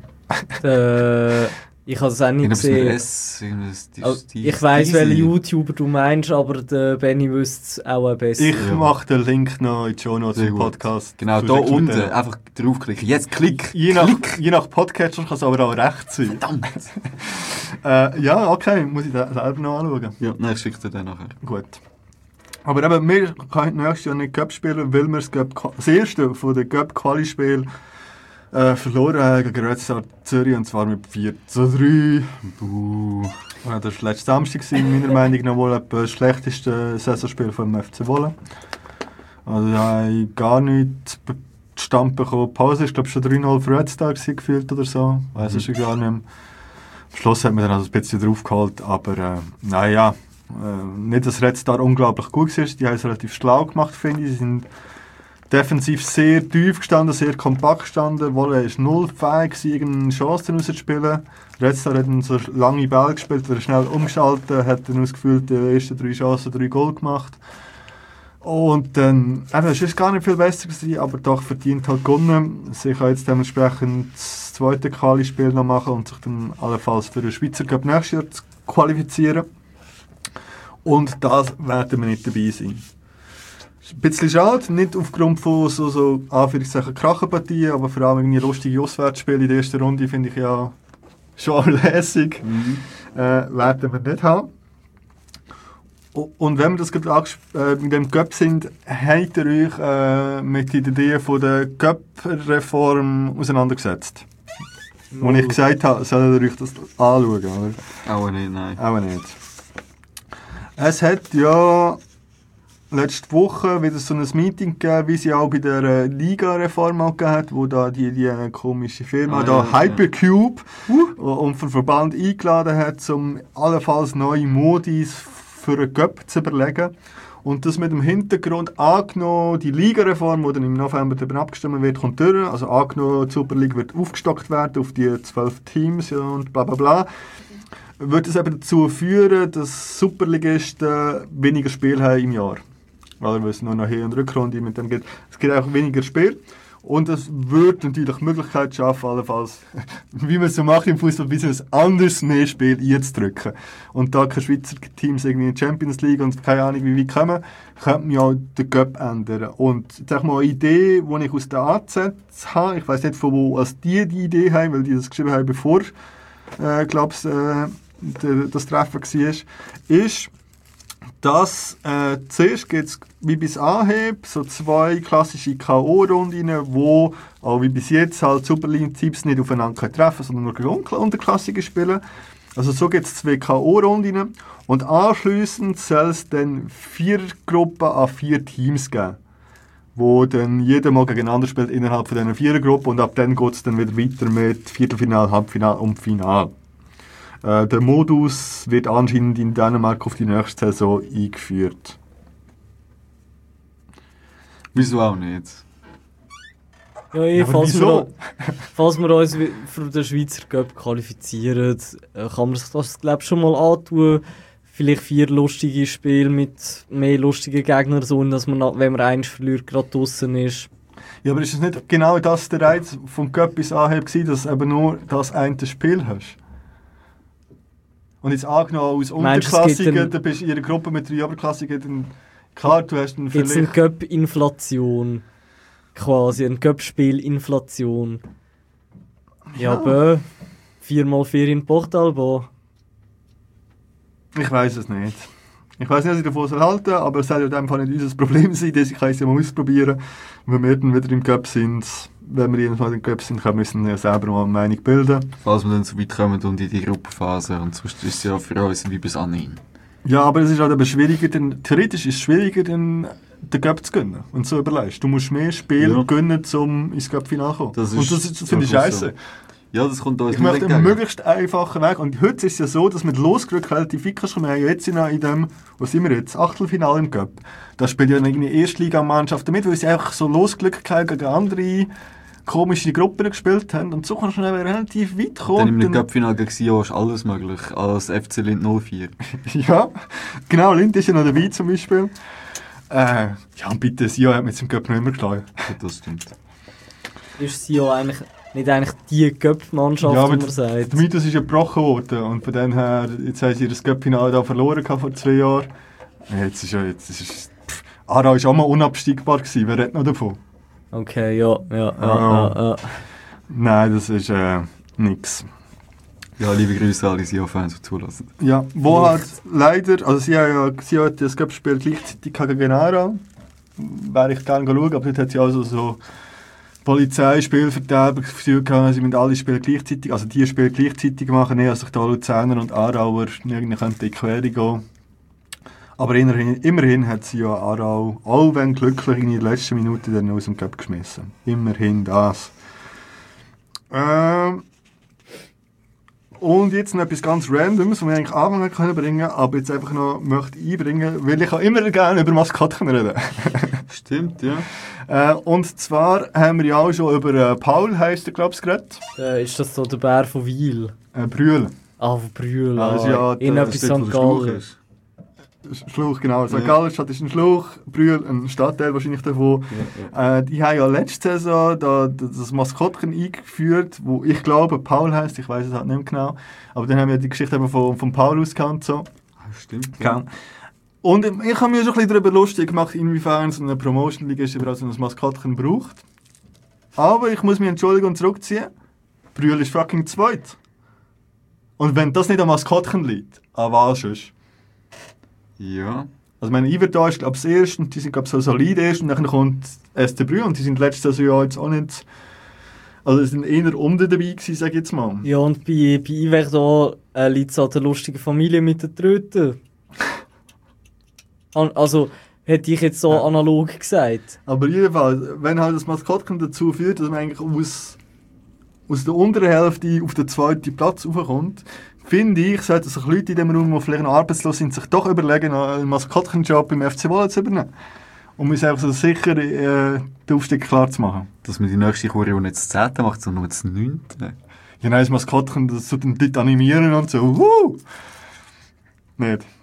Ich habe es auch nicht gesehen. Ich weiss, welchen YouTuber du meinst, aber der Benny wüsste es auch besser. Ich mache den Link noch in die Show Notes im Podcast. Genau, da unten. Einfach draufklicken. Jetzt klick! Je nach Podcatcher kann es aber auch rechts sein. Verdammt! Ja, okay, muss ich den selber noch anschauen. Ja, nein, ich schicke dir den nachher. Gut. Aber eben, wir können nächstes Jahr nicht Cup spielen, weil wir das erste von den Cup-Quali-Spielen verloren haben gegen Red Star Zürich, und zwar mit 4-3. Das war letzten Samstag, meiner Meinung nach wohl das schlechteste Saisonspiel vom FC Wolle. Also ich habe gar nichts zustande bekommen. Die Pause ist, glaube ich, schon 3-0 für Red Star gefühlt oder so. Ich weiss es schon gar nicht mehr. Am Schluss hat man dann also ein bisschen draufgeholt, aber naja. Nicht, dass Red Star unglaublich gut war, die haben es relativ schlau gemacht, finde ich. Sie sind defensiv sehr tief gestanden, sehr kompakt gestanden. Wolle war null fähig, irgendeine Chance rauszuspielen. Red Star hat so lange Bälle gespielt, er schnell umgeschaltet, hat dann ausgefüllt die ersten 3 Chancen 3 Goal gemacht. Und dann, es war gar nicht viel besser gewesen, aber doch verdient halt gewonnen. Sie kann jetzt dementsprechend das zweite Quali-Spiel noch machen und sich dann allenfalls für den Schweizer Cup nächstes Jahr qualifizieren. Und das werden wir nicht dabei sein. Ein bisschen schade, nicht aufgrund von so Anführungszeichen Krachenpartien, aber vor allem irgendwie lustige Auswärtsspiele in der ersten Runde finde ich ja schon lässig. Werden wir nicht haben. Und wenn wir das gerade mit dem Cup sind, habt ihr euch mit der Idee von der Cup-Reform auseinandergesetzt? No. Als ich gesagt habe, sollt ihr euch das anschauen, oder? Auch nicht, nein. Auch nicht. Es hat ja letzte Woche wieder so ein Meeting gegeben, wie sie auch bei der Liga-Reform gegeben hat, wo da die komische Firma Hypercube und vom Verband eingeladen hat, um allenfalls neue Modis für einen Cup zu überlegen. Und das mit dem Hintergrund angenommen, die Liga-Reform, die dann im November darüber abgestimmt wird, kommt durch. Also angenommen, die Superliga wird aufgestockt werden auf die 12 Teams und bla bla bla. Wird es eben dazu führen, dass Superligisten weniger Spiele haben im Jahr. Weil es nur noch Hin- und Rückrunde mit dem geht. Es gibt auch weniger Spiele. Und es würde natürlich die Möglichkeit schaffen, allenfalls, wie man es so macht im Fußball, ein bisschen anders mehr Spiel einzudrücken. Und da keine Schweizer Teams irgendwie in die Champions League und keine Ahnung wie weit kommen, könnte man ja den Cup ändern. Und jetzt sag mal eine Idee, die ich aus der AZ habe, ich weiss nicht von wo als die Idee haben, weil die das geschrieben haben, bevor, glaube ich, das Treffen war, ist, Zuerst gibt es wie bis Anhieb so 2 klassische K.O.-Runden, wo auch wie bis jetzt halt Superline-Teams nicht aufeinander treffen können, sondern nur Unterklassige spielen. Also so gibt es 2 K.O.-Runden und anschliessend soll es dann 4 Gruppen an 4 Teams geben, wo dann jeder mal gegeneinander spielt innerhalb von diesen 4 Gruppen und ab dann geht es dann wieder weiter mit Viertelfinal, Halbfinal und Final. Der Modus wird anscheinend in Dänemark auf die nächste Saison eingeführt. Wieso auch nicht? Ja, aber wieso? falls wir uns für den Schweizer Cup qualifizieren, kann man sich das, glaube ich, schon mal antun. Vielleicht 4 lustige Spiele mit mehr lustigen Gegnern, so dass man, wenn man eins verliert, gerade draussen ist. Ja, aber ist es nicht genau das der Reiz vom Cup bis Anhieb gewesen, dass du eben nur das eine Spiel hast? Und jetzt angenommen als Unterklassiker, dann bist du in einer Gruppe mit 3 Oberklassigen, dann klar, du hast dann vielleicht... Jetzt eine Cup-Inflation, quasi, eine Cup-Spiel-Inflation. Ja, aber 4x4 in Portalbo. Ich weiss es nicht. Ich weiss nicht, was ich davon halten soll, aber es soll ja in dem Fall nicht unser Problem sein, dass ich es ja mal ausprobieren. Wenn wir dann wieder im Cup sind, wenn wir jedenfalls im Cup sind, können wir uns ja selber mal eine Meinung bilden. Falls wir dann so weit kommen und in die Gruppenphase, und sonst ist es ja für uns wie bis anhin. Ja, aber es ist halt aber schwieriger, denn theoretisch ist es schwieriger, den Cup zu gewinnen, wenn du so überlegst. Du musst mehr Spiele gewinnen, um ins Cup-Final zu kommen. Das finde ich scheiße. So. Ja, das kommt uns ich möchte einen möglichst einfachen Weg. Und heute ist es ja so, dass mit Losgerückt relativ weit kannst. Wir haben jetzt in dem, wo sind wir jetzt? Achtelfinale im Cup. Da spielt ja eine Erstligamannschaft mit, weil sie einfach so Losglück gegen andere komische Gruppen gespielt haben. Und so kannst du dann relativ weit kommen. Dann im Cup-Finale gegen Sion ist alles möglich, als FC Lindt 04. Ja, genau, Lindt ist ja noch dabei zum Beispiel. Ja, und bitte, Sion hat mit dem Cup noch immer geschlagen. Ja, das stimmt. Ist Sion nicht eigentlich die Cup-Mannschaft, ja, wie man sagt? Der Mythos ist ja gebrochen worden und von dem her, jetzt haben sie das Cup-Finale da verloren vor 2 Jahren. Aarau war auch mal unabsteigbar gewesen, wer redet noch davon? Okay, ja. Nein, das ist nix. Ja, liebe Grüße an alle Sion-Fans, die zulassen. Ja, wo halt leider, also sie hat das Cup-Spiel gleichzeitig gegen Aarau. Wäre ich gerne schauen, aber dort hat sie also so Polizei, Spielverderber gefühlt haben, sie müssen alle Spiele gleichzeitig, also die Spiele gleichzeitig machen, nicht, als sich da Luzerner und Aarauer irgendwie in die Quere gehen. Aber immerhin hat sie ja Aarau, auch wenn glücklich, in der letzten Minute dann aus dem Cup geschmissen. Immerhin das. Und jetzt noch etwas ganz Randoms, was wir eigentlich anfangen können bringen, aber jetzt einfach noch möchte einbringen, weil ich auch immer gerne über Maskottchen reden. Stimmt, ja. Und zwar haben wir ja auch schon über Paul, heisst der, glaube ich, geredet. Ist das so der Bär von Wil? Brühl. Ah, von Brühl. Das ist ja in etwas St. Gallen. Schluch, genau. St. Gallen-Stadt ist ein Schluch, Brühl ein Stadtteil wahrscheinlich davon. Die haben ja letzte Saison das Maskottchen eingeführt, wo ich glaube Paul heisst, ich weiß es halt nicht mehr genau. Aber dann haben wir die Geschichte eben von Paul ausgekannt. So. Stimmt. Ja. Und ich habe mir schon ein bisschen darüber lustig gemacht, inwiefern so eine Promotion-Liga überhaupt so ein Maskottchen braucht. Aber ich muss mich entschuldigen und zurückziehen. Brühl ist fucking zweit. Und wenn das nicht am Maskottchen liegt, an was sonst? Ja. Also meine Iverda ist glaube ich das erste und die sind glaube ich so solid erst und dann kommt SC Brühl und die sind letztes Jahr jetzt auch nicht, also sind eher unten dabei gewesen, sage ich jetzt mal. Ja, und bei Iverda liegt es an der lustigen Familie mit den Tröten. Also hätte ich jetzt so analog gesagt. Aber jedenfalls, wenn halt das Maskottchen dazu führt, dass man eigentlich aus der unteren Hälfte auf den zweiten Platz raufkommt, finde ich, sollten sich Leute in diesem Raum, die vielleicht noch arbeitslos sind, sich doch überlegen, einen Maskottchenjob im FC Wolle zu übernehmen. Um uns einfach so sicher den Aufstieg klar zu machen. Dass man die nächste Choreo nicht das 10. macht, sondern nur das 9. Ja, nein, das Maskottchen, das tut den Leute animieren und so. Nicht.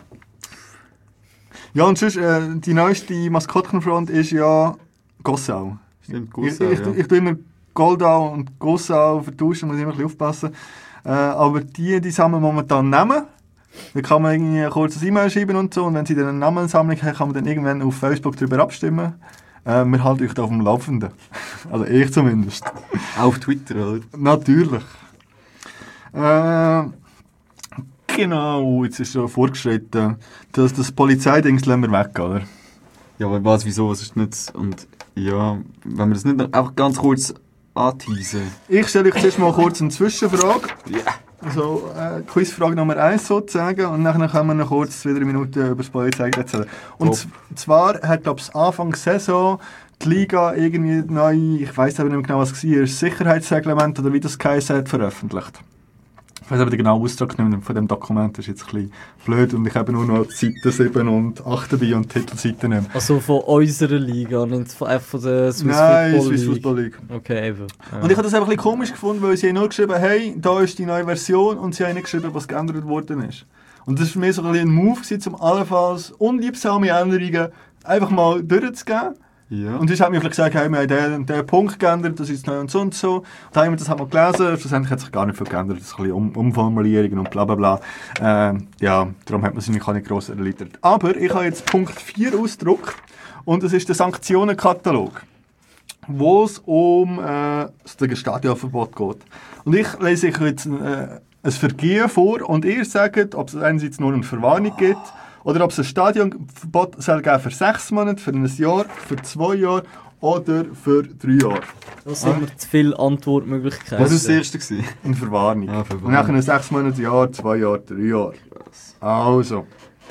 Ja, und sonst, die neueste Maskottchenfront ist ja Gossau. Stimmt, Gossau, ich tue immer Goldau und Gossau vertauschen, muss ich immer ein bisschen aufpassen. Aber die sammeln momentan Namen. Da kann man irgendwie ein kurzes E-Mail schreiben und so. Und wenn sie dann eine Namensammlung haben, kann man dann irgendwann auf Facebook darüber abstimmen. Wir halten euch da auf dem Laufenden. Also ich zumindest. Auch auf Twitter, oder? Natürlich. Genau, jetzt ist schon vorgeschritten. Das Polizeidings lassen wir weg, oder? Ja, aber was, wieso, was ist nicht... Und ja, wenn wir das nicht noch einfach ganz kurz anteasen. Ich stelle euch zuerst mal kurz eine Zwischenfrage. Ja. Also, Quizfrage Nummer 1 sozusagen. Und dann können wir noch kurz wieder eine Minute über das Polizeigesetz erzählen. Und zwar hat, glaube ich, Anfang Saison die Liga irgendwie neu, ich weiss aber nicht mehr genau, was es war, ein Sicherheitsreglement oder wie das geheißen hat, veröffentlicht. Ich weiss aber den genauen Austrag nicht mehr von dem Dokument, das ist jetzt ein bisschen blöd und ich habe nur noch Seiten 7 und 8 dabei und Titelseiten nicht mehr. Also von unserer Liga, nicht von der Swiss Nein, Football Swiss League. Football League. Okay, eben. Ja. Und ich habe das einfach ein bisschen komisch gefunden, weil sie haben nur geschrieben, hey, da ist die neue Version und sie haben nicht geschrieben, was geändert worden ist. Und das war für mich so ein bisschen ein Move, um allenfalls unliebsame Änderungen einfach mal durchzugeben. Ja. Und sonst hat mir vielleicht gesagt, hey, wir haben den Punkt geändert, das ist jetzt neu und so und so. Und dann haben wir das mal gelesen, schlussendlich hat sich gar nicht viel geändert, das ist ein bisschen Umformulierungen und bla bla bla. Ja, darum hat man sich nicht gross erläutert. Aber ich habe jetzt Punkt 4 ausgedruckt und das ist der Sanktionenkatalog, wo es um das Stadionverbot geht. Und ich lese euch jetzt ein Vergehen vor und ihr sagt, ob es einerseits nur eine Verwarnung gibt, oder ob es ein Stadionverbot soll geben für 6 Monate, für ein Jahr, für 2 Jahre oder für 3 Jahre. Da sind wir zu viele Antwortmöglichkeiten. Was war das erste gewesen? Eine Verwarnung. Ah, Verwarnung. Und nachher 6 Monate, Jahr, 2 Jahre, 3 Jahre. Also.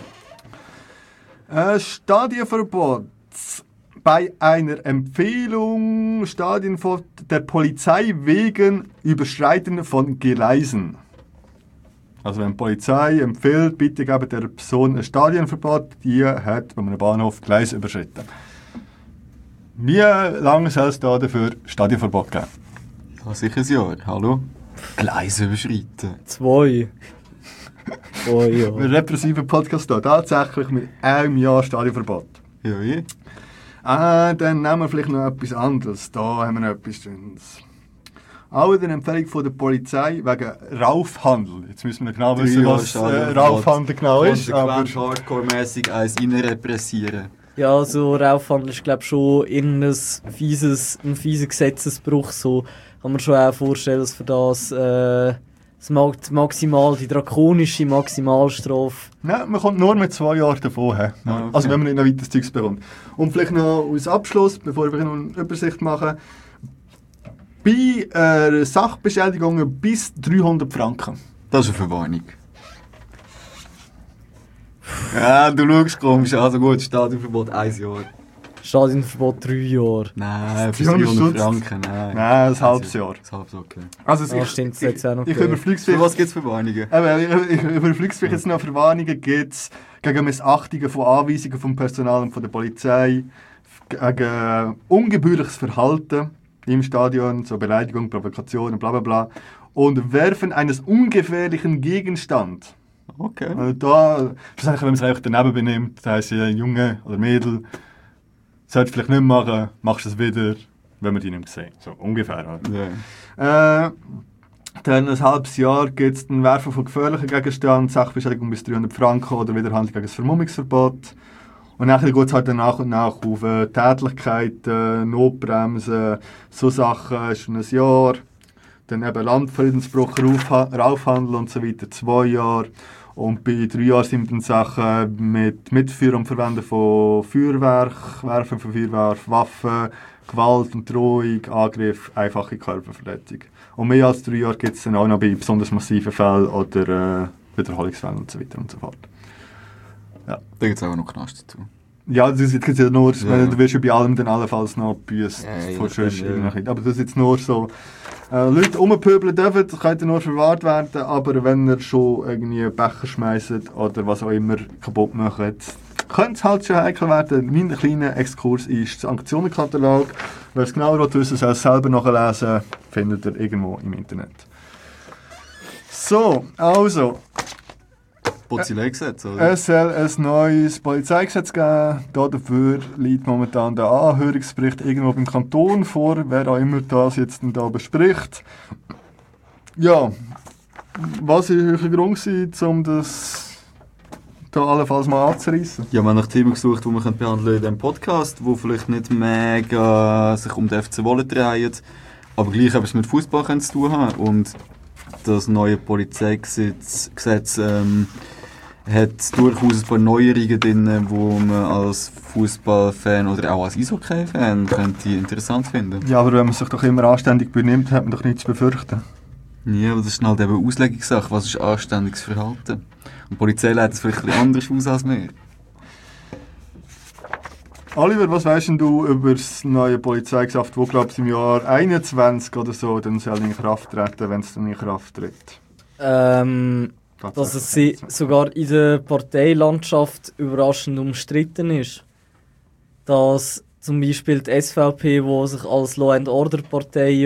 Stadionverbot. Bei einer Empfehlung Stadionverbot der Polizei wegen Überschreiten von Gleisen. Also wenn die Polizei empfiehlt, bitte geben der Person ein Stadionverbot, die hat bei einem Bahnhof Gleis überschritten. Wie lange soll es da dafür Stadionverbot geben? Ja, sicher ein Jahr. Hallo? Gleise überschreiten. 2. Oh ja. Ein repressiver Podcast hier, tatsächlich mit einem Jahr Stadionverbot. Ja, wie? Dann nehmen wir vielleicht noch etwas anderes. Da haben wir noch etwas Schönes. Auch eine Empfehlung von der Polizei wegen Raufhandel. Jetzt müssen wir genau wissen, was Raufhandel genau ist. Konsequent, hardcore-mässig eins reinrepressieren. Ja, also Raufhandel ist glaube ich schon ein fieser Gesetzesbruch. So kann man schon auch vorstellen, dass für das die drakonische Maximalstrafe. Nein, man kommt nur mit 2 Jahren davon. Okay. Also wenn man nicht noch weiteres Zeugs bekommt. Und vielleicht noch als Abschluss, bevor wir noch eine Übersicht machen. Bei Sachbeschädigungen bis 300 Franken. Das ist eine Verwarnung. Ja, du schaust komisch. Also gut, Stadionverbot 1 Jahr. Stadionverbot 3 Jahre. Nein, für 300 300 Franken, nein. Nein, ein halbes Jahr. Ein halbes, okay. Also Ah, stimmt, das jetzt auch noch ich gehört. überfliege es Für vielleicht. was gibt es Verwarnungen? Ich überfliege es vielleicht jetzt noch. Verwarnungen gibt es gegen Missachtungen von Anweisungen vom Personal und von der Polizei, gegen ungebührliches Verhalten im Stadion, so Beleidigung, Provokation und bla bla bla. Und Werfen eines ungefährlichen Gegenstands. Okay. Also da, schlussendlich, wenn man sich einfach daneben benimmt, das heisst, ein Junge oder Mädel, solltest du vielleicht nicht machen, machst du es wieder, wenn man dich nicht mehr sieht. So ungefähr. Halt. Yeah. Dann ein halbes Jahr gibt es den Werfen von gefährlichen Gegenständen, Sachbeschädigung bis 300 Franken oder Widerhandlung gegen das Vermummungsverbot. Und dann geht es halt dann nach und nach auf Tätlichkeiten, Notbremsen, so Sachen ist ein Jahr. Dann eben Landfriedensbruch, Raufhandel und so weiter, 2 Jahre. Und bei 3 Jahren sind dann Sachen mit Mitführen und Verwenden von Feuerwerk, Werfen von Feuerwerk, Waffen, Gewalt und Drohung, Angriff, einfache Körperverletzung. Und mehr als 3 Jahre gibt es dann auch noch bei besonders massiven Fällen oder Wiederholungsfällen und so weiter und so fort. Ja. Da gibt es auch noch Knast dazu. Ja, das ist jetzt ja nur, Ja. du wirst ja bei allem dann allenfalls noch gebüßt. Aber das ist jetzt nur so, Leute rumpöbeln dürfen, das könnte nur verwahrt werden, aber wenn ihr schon irgendwie Becher schmeißt oder was auch immer kaputt macht, könnte es halt schon heikel werden. Mein kleiner Exkurs ist der Sanktionenkatalog. Wer es genauer wissen will, soll es selber nachlesen, findet ihr irgendwo im Internet. So, also. Polizeigesetz, oder? Es soll ein neues Polizeigesetz geben. Dafür liegt momentan der Anhörungsbericht irgendwo beim Kanton vor, wer auch immer das jetzt da bespricht. Ja, was war euer Grund, um das da allenfalls mal anzureissen? Ja, wir haben nach Themen gesucht, die wir behandeln in diesem Podcast, die vielleicht nicht mega sich um den FC Wolle drehen, aber gleich etwas mit Fußball zu tun haben. Und das neue Polizeigesetz hat durchaus ein paar Neuerungen drin, wo man als Fußballfan oder auch als Eishockey-Fan könnte interessant finden. Ja, aber wenn man sich doch immer anständig benimmt, hat man doch nichts zu befürchten. Ja, aber das ist halt eben Auslegungssache. Was ist anständiges Verhalten? Und die Polizei leitet es vielleicht ein bisschen anders aus als wir. Oliver, was weißt denn du über das neue Polizeigesetz, das, glaube ich, im Jahr 21 oder so dann soll in Kraft treten, wenn es dann in Kraft tritt? Dass es sogar in der Parteilandschaft überraschend umstritten ist. Dass zum Beispiel die SVP, die sich als Law-and-Order-Partei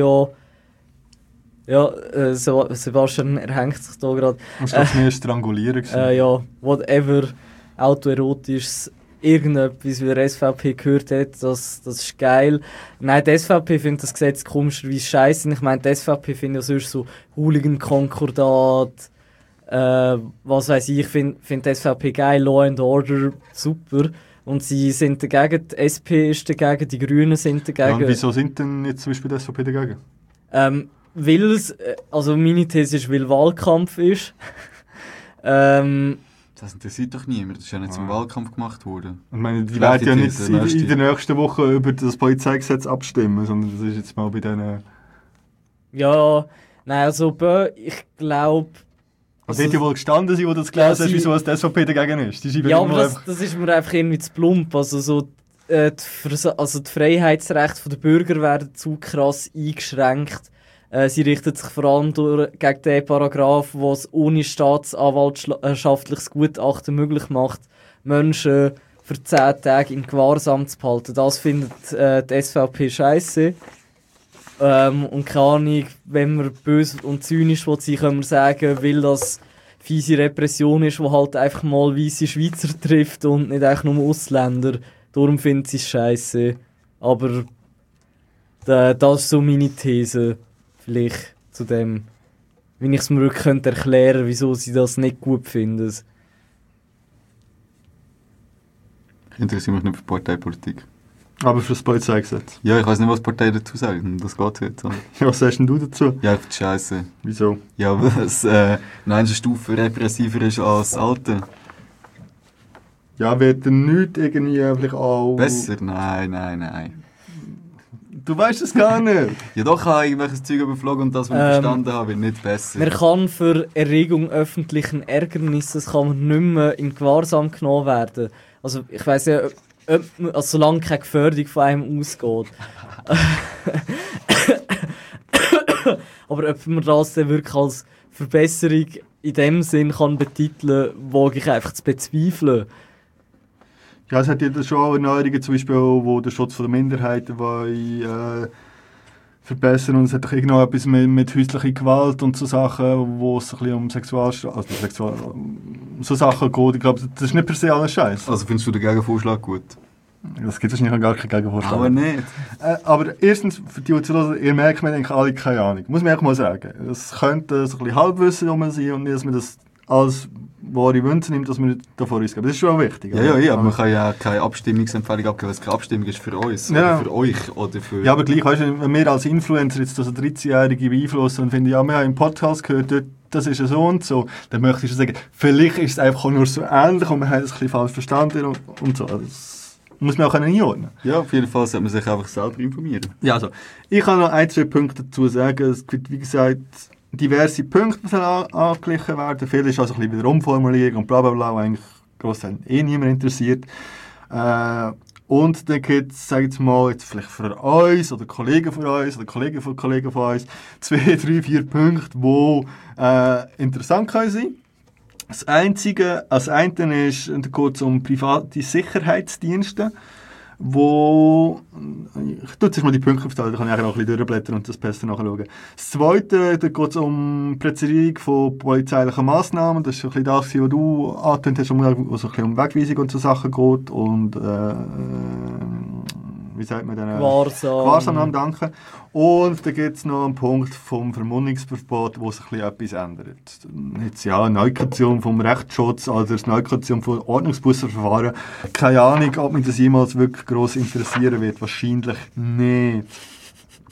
Sebastian erhängt sich da gerade. Das war mir strangulieren. Whatever, autoerotisches, irgendetwas, wie der SVP gehört hat, das ist geil. Nein, die SVP findet das Gesetz komischerweise scheiße. Ich meine, die SVP findet ja sonst so Hooligan-Konkordat, was weiß ich, finde die SVP geil, Law and Order, super. Und sie sind dagegen, die SP ist dagegen, die Grünen sind dagegen. Ja, wieso sind denn jetzt zum Beispiel die SVP dagegen? Weil es, also meine These ist, weil Wahlkampf ist. Das interessiert doch niemand, das ist ja nicht zum Wahlkampf gemacht worden. Ich meine, die werden ja nicht in der nächsten Woche über das Polizeigesetz abstimmen, sondern das ist jetzt mal bei denen... Ja, nein, also ich glaube... Also hätte ja wohl gestanden sein, wo du das gelesen hast, wieso die SVP dagegen ist. Ja, aber das ist mir einfach irgendwie zu plump. Also so die Freiheitsrechte der Bürger werden zu krass eingeschränkt. Sie richtet sich vor allem gegen den Paragraph, der es ohne staatsanwaltschaftliches Gutachten möglich macht, Menschen für 10 Tage in Gewahrsam zu behalten. Das findet die SVP scheiße. Und keine Ahnung, wenn man böse und zynisch will sein, können wir sagen, weil das fiese Repression ist, die halt einfach mal weisse Schweizer trifft und nicht einfach nur Ausländer. Darum finden sie es scheiße. Aber das ist so meine These. Vielleicht zu dem, wie ich es mir wirklich erklären könnte, wieso sie das nicht gut finden. Ich interessiere mich nicht für Parteipolitik. Aber für das Polizeigesetz? Ja, ich weiß nicht, was die Partei dazu sagt. Das geht jetzt. Ja, was sagst denn du dazu? Ja, einfach Scheiße. Wieso? Ja, weil es eine Stufe repressiver ist als das Alte. Ja, wird denn nichts irgendwie vielleicht auch... Besser? Nein. Du weißt es gar nicht. Ja doch, ich habe irgendwelches Zeug überflogen und das, was ich verstanden habe, wird nicht besser. Man kann für Erregung öffentlichen Ärgernisses kann man nicht mehr in Gewahrsam genommen werden. Also ich weiss ja, solange keine Gefährdung von einem ausgeht. Aber ob man das dann wirklich als Verbesserung in dem Sinn kann betiteln, wage ich einfach zu bezweifeln. Ja, es hat ja schon auch Erneuerungen, zum Beispiel, wo der Schutz der Minderheiten verbessern. Und es hat doch irgendwo etwas mit häuslicher Gewalt und so Sachen, wo es ein bisschen um so Sachen geht. Ich glaube, das ist nicht per se alles Scheiß. Also findest du den Gegenvorschlag gut? Das gibt wahrscheinlich gar keinen Gegenvorschlag. Aber nicht. Aber erstens, für die zuhören, ihr merkt mir eigentlich alle keine Ahnung. Muss man einfach mal sagen. Es könnte so ein bisschen Halbwissen sein und nicht, dass man das als wahre Wünsche nimmt, dass wir davon ausgehen. Das ist schon auch wichtig. Ja, aber man kann ja keine Abstimmungsempfehlung abgeben, weil es keine Abstimmung ist für uns, oder für euch, oder für... Ja, aber gleich, weißt du, wenn wir als Influencer jetzt also 13-Jährige beeinflussen und finden, ja, wir haben im Podcast gehört, das ist ja so und so, dann möchte ich schon sagen, vielleicht ist es einfach auch nur so ähnlich und wir haben es ein bisschen falsch verstanden und so. Das muss man auch einordnen. Ja, auf jeden Fall sollte man sich einfach selber informieren. Ja, also, ich kann noch 1-2 Punkte dazu sagen. Es gibt, wie gesagt, diverse Punkte, die angeglichen werden. Viel ist also ein bisschen wieder Umformulierung und bla bla bla, eigentlich großteils niemand interessiert. Und dann gibt es, sage ich jetzt mal, jetzt vielleicht für uns oder Kollegen von uns oder Kollegen von uns 2, 3, 4 Punkte, die interessant können sein. Das eine ist, da geht es um private Sicherheitsdienste, wo... Ich tue jetzt mal die Punkte aufzählen, da kann ich auch noch ein bisschen durchblättern und das besser nachschauen. Das zweite, da geht es um Präzisierung von polizeilichen Massnahmen. Das ist ein bisschen das, was du angetönt hast, wo es ein bisschen um Wegweisung und so Sachen geht. Und wie sagt man denn? Gewahrsam, danke. Und dann gibt es noch einen Punkt vom Vermummungsverbot, wo sich etwas ändert. Jetzt ja, Neukation vom Rechtsschutz, also das Neukation von Ordnungsbusverfahren. Keine Ahnung, ob mich das jemals wirklich gross interessieren wird. Wahrscheinlich nicht.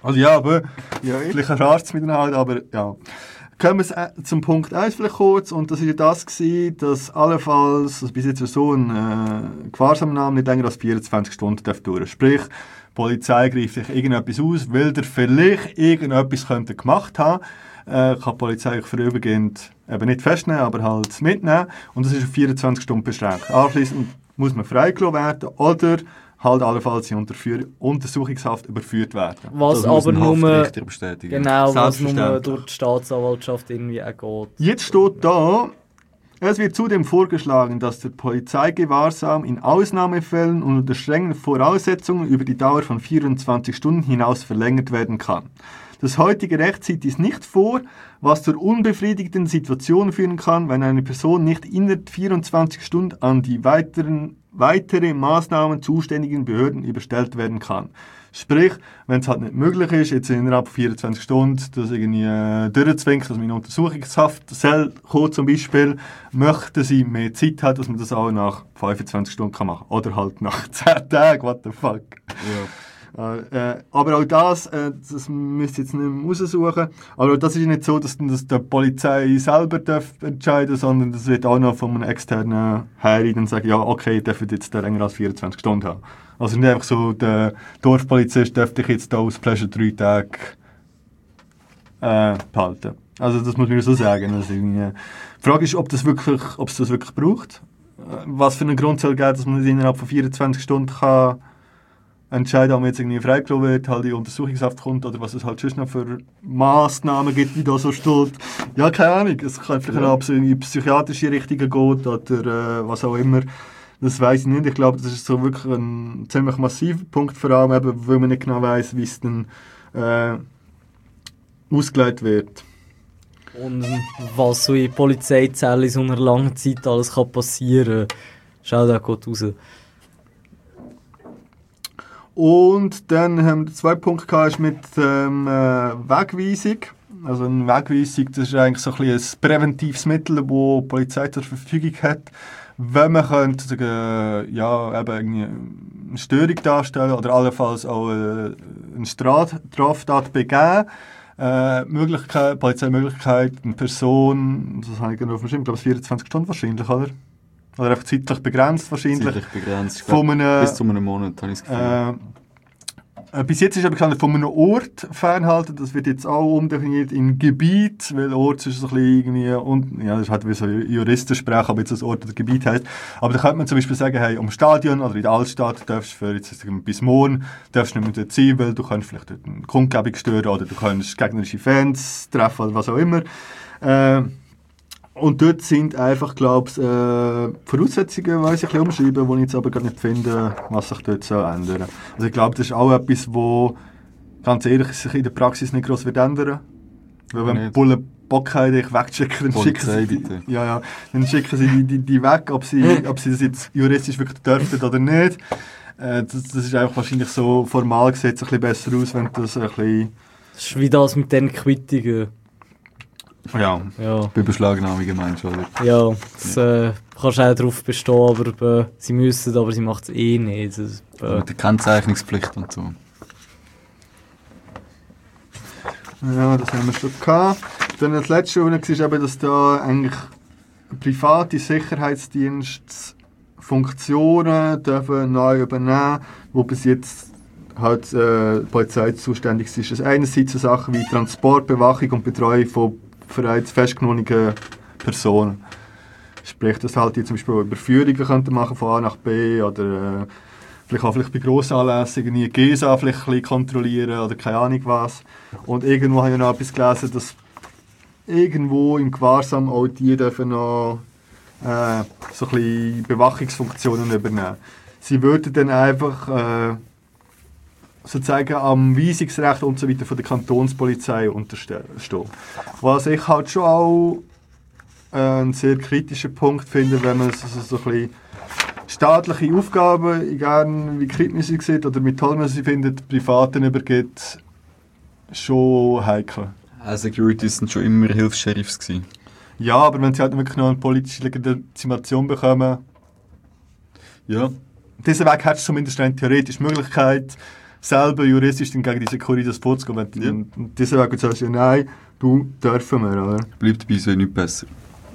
Also ja, aber Ja, vielleicht erfahrt es miteinander, aber ja. Kommen wir zum Punkt 1 vielleicht kurz, und das war ja das gewesen, dass allenfalls, also bis jetzt so ein Gewahrsamnahme nicht länger als 24 Stunden dauern darf. Sprich, die Polizei greift sich irgendetwas aus, weil der vielleicht irgendetwas könnte gemacht haben, kann die Polizei vorübergehend eben nicht festnehmen, aber halt mitnehmen, und das ist auf 24 Stunden beschränkt. Anschliessend muss man freigelassen werden oder halt allenfalls in Untersuchungshaft überführt werden. Was das muss aber ein nur, Haftrichter bestätigen. genau, was nur Selbstverständlich. durch die Staatsanwaltschaft irgendwie auch geht. Jetzt steht da, es wird zudem vorgeschlagen, dass der Polizeigewahrsam in Ausnahmefällen und unter strengen Voraussetzungen über die Dauer von 24 Stunden hinaus verlängert werden kann. Das heutige Recht sieht dies nicht vor, was zur unbefriedigenden Situation führen kann, wenn eine Person nicht innerhalb 24 Stunden an die weitere Maßnahmen zuständigen Behörden überstellt werden kann. Sprich, wenn es halt nicht möglich ist, jetzt innerhalb von 24 Stunden das irgendwie durchzwingen, dass man in Untersuchungshaft kommt zum Beispiel, möchten sie mehr Zeit haben, dass man das auch nach 25 Stunden kann machen kann. Oder halt nach 10 Tagen, what the fuck. Ja. Aber auch das müsst ihr jetzt nicht mehr raussuchen. Aber auch das ist nicht so, dass die Polizei selber entscheiden darf, sondern das wird auch noch von einem externen Heiri dann sagen, ja, okay, ihr dürft jetzt länger als 24 Stunden haben. Also nicht einfach so, der Dorfpolizist dürfte dich jetzt da aus Pleasure 3 Tage behalten. Also das muss man so sagen. Also, die Frage ist, ob es das wirklich braucht. Was für einen Grund soll geben, dass man nicht innerhalb von 24 Stunden kann entscheiden, ob man jetzt irgendwie freigelassen wird, halt in Untersuchungshaft kommt, oder was es halt sonst noch für Massnahmen gibt, wie da so steht. Ja, keine Ahnung. Es kann vielleicht auch in psychiatrische Richtungen gehen oder was auch immer. Das weiss ich nicht. Ich glaube, das ist so wirklich ein ziemlich massiver Punkt, vor allem eben, weil man nicht genau weiss, wie es dann ausgelegt wird. Und was so in Polizeizellen in so einer langen Zeit alles kann passieren kann, schaut auch gut raus. Und dann haben wir 2 Punkte gehabt, mit Wegweisung. Also eine Wegweisung, das ist eigentlich so ein bisschen ein präventives Mittel, das die Polizei zur Verfügung hat. Wenn man könnte sagen, ja, eben irgendwie eine Störung darstellen oder allenfalls auch eine Straftat begehen. Polizeimöglichkeit, eine Person, das habe ich genau verschrieben, ich glaube 24 Stunden wahrscheinlich, oder? Oder einfach zeitlich begrenzt wahrscheinlich. Zeitlich begrenzt. Bis zu einem Monat, habe ich das Gefühl. Bis jetzt ist aber bekannt von einem Ort fernhalten. Das wird jetzt auch umdefiniert in Gebiet, weil Ort ist so ein bisschen irgendwie, ja, das hat wie so Juristensprache, aber jetzt das Ort oder Gebiet heisst. Aber da könnte man zum Beispiel sagen, hey, am Stadion oder in der Altstadt darfst du für jetzt bis morgen darfst du nicht mehr dort sein, weil du kannst vielleicht dort eine Kundgebung stören oder du kannst gegnerische Fans treffen oder was auch immer. Und dort sind einfach, glaube ich, Voraussetzungen, die ich ein bisschen umschreiben, die ich jetzt aber gar nicht finde, was sich dort ändern soll. Also ich glaube, das ist auch etwas, wo ganz ehrlich sich in der Praxis nicht gross wird ändern. Weil wenn Bullen Bock haben, dich wegzuschicken, dann schicken sie, dann schicken sie die weg, ob sie das jetzt juristisch wirklich dürfen oder nicht. Das ist einfach wahrscheinlich so formal gesetzt ein bisschen besser aus, wenn das ein bisschen... Das ist wie das mit den Quittungen. Ja. Bei Beschlagnahmungen meinst du, oder? Ja, das kannst du auch darauf bestehen, aber sie müssen, aber sie macht es eh nicht. Das, mit der Kennzeichnungspflicht und so. Ja, das haben wir schon gehabt. Dann das letzte, was war eben, dass da eigentlich private Sicherheitsdienstfunktionen dürfen neu übernehmen, wo bis jetzt halt die Polizei zuständig ist. Das einerseits so Sachen wie Transport, Bewachung und Betreuung von bereits festgenommenen Personen. Sprich, dass halt die zum Beispiel Überführungen könnten machen von A nach B oder vielleicht bei Grossanlässen irgendwie GESA vielleicht ein bisschen kontrollieren oder keine Ahnung was. Und irgendwo habe ich noch etwas gelesen, dass irgendwo im Gewahrsam auch die dürfen noch so ein bisschen Bewachungsfunktionen übernehmen. Sie würden dann einfach sozusagen am Weisungsrecht und so weiter von der Kantonspolizei unterstehen. Was ich halt schon auch einen sehr kritischen Punkt finde, wenn man so ein bisschen staatliche Aufgaben, egal wie kritisch man sie sieht oder wie toll man sie findet, Privaten übergibt, schon heikel. Securities sind schon immer Hilfs-Sheriffs gewesen. Ja, aber wenn sie halt wirklich noch eine politische Legitimation bekommen, ja. diesen Weg hättest du zumindest eine theoretische Möglichkeit, selber juristisch dann gegen diese Corridas vorzugehen. Wenn du und diese Weg sagst, ja nein, du dürfen wir, oder? Bleibt dabei so nicht besser.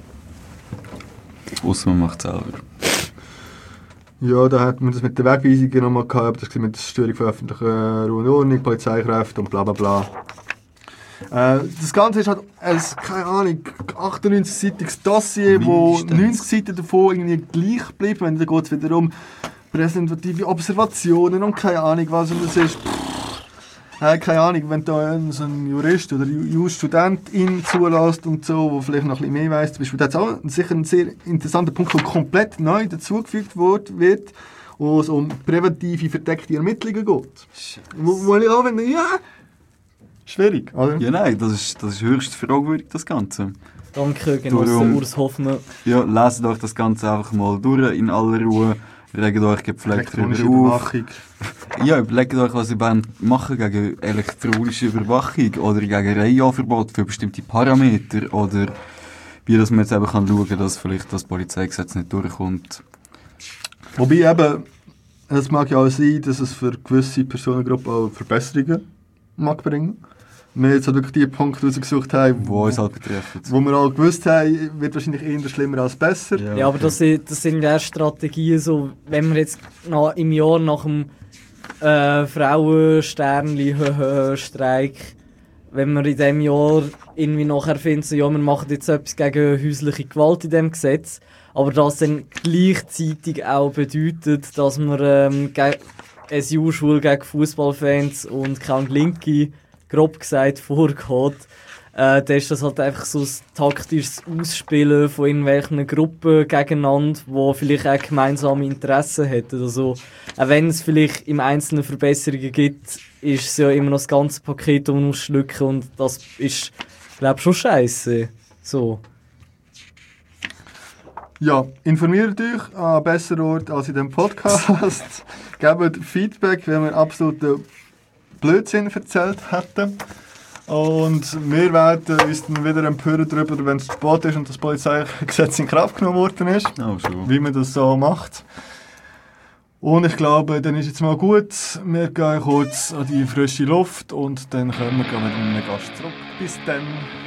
Ausser man macht es selber. Ja, da hat man das mit der Wegweisung nochmal gehabt, das mit der Störung von öffentlicher Ruhe und Ordnung, Polizeikräfte und bla bla bla. Das Ganze ist halt ein, keine Ahnung, 98-seitiges Dossier, wo 90 Seiten davon irgendwie gleich bleiben, wenn da geht es wieder um präsentative Observationen und keine Ahnung was, und das ist keine Ahnung, wenn da so ein Jurist oder Jurastudent zulässt und so, der vielleicht noch ein bisschen mehr weiss, zum Beispiel, da hat auch sicher ein sehr interessanter Punkt, der komplett neu dazugefügt wird, wo es um präventive, verdeckte Ermittlungen geht. Wo ich auch finde, ja, schwierig, oder? Ja, nein, das ist höchst fragwürdig, das Ganze. Danke, Genosse Urs Hoffner. Ja, lest euch das Ganze einfach mal durch, in aller Ruhe. Regt euch gepflegt darüber auf. Ja, überlegt euch, was ihr machen gegen elektronische Überwachung oder gegen Reihenverbot für bestimmte Parameter oder wie das man jetzt eben kann schauen, dass vielleicht das Polizeigesetz nicht durchkommt. Wobei eben, es mag ja auch sein, dass es für gewisse Personengruppen auch Verbesserungen mag bringen. Wir jetzt halt wirklich die Punkte rausgesucht haben, wo uns halt betreffen. Wo wir auch gewusst haben, wird wahrscheinlich eher schlimmer als besser. Ja, aber das sind ja Strategien, so, wenn wir jetzt im Jahr nach dem Frauensternli-Streik, wenn wir in diesem Jahr irgendwie nachher finden, so, ja, wir machen jetzt etwas gegen häusliche Gewalt in diesem Gesetz, aber das dann gleichzeitig auch bedeutet, dass man SU-Schule gegen Fußballfans und keine Linke grob gesagt vorgeht, dann ist das halt einfach so ein taktisches Ausspielen von irgendwelchen Gruppen gegeneinander, die vielleicht auch gemeinsame Interessen hätten. Also, auch wenn es vielleicht im Einzelnen Verbesserungen gibt, ist es ja immer noch das ganze Paket, das man muss schlucken, und das ist, glaube ich, schon scheisse. So. Ja, informiert euch an einem besseren Ort als in diesem Podcast. Gebt Feedback, wenn wir absoluten Blödsinn erzählt hätten. Und wir werden uns dann wieder empören darüber, wenn es zu spät ist und das Polizeigesetz in Kraft genommen worden ist. Oh, schon. Wie man das so macht. Und ich glaube, dann ist jetzt mal gut. Wir gehen kurz an die frische Luft und dann kommen wir mit einem Gast zurück. Bis dann.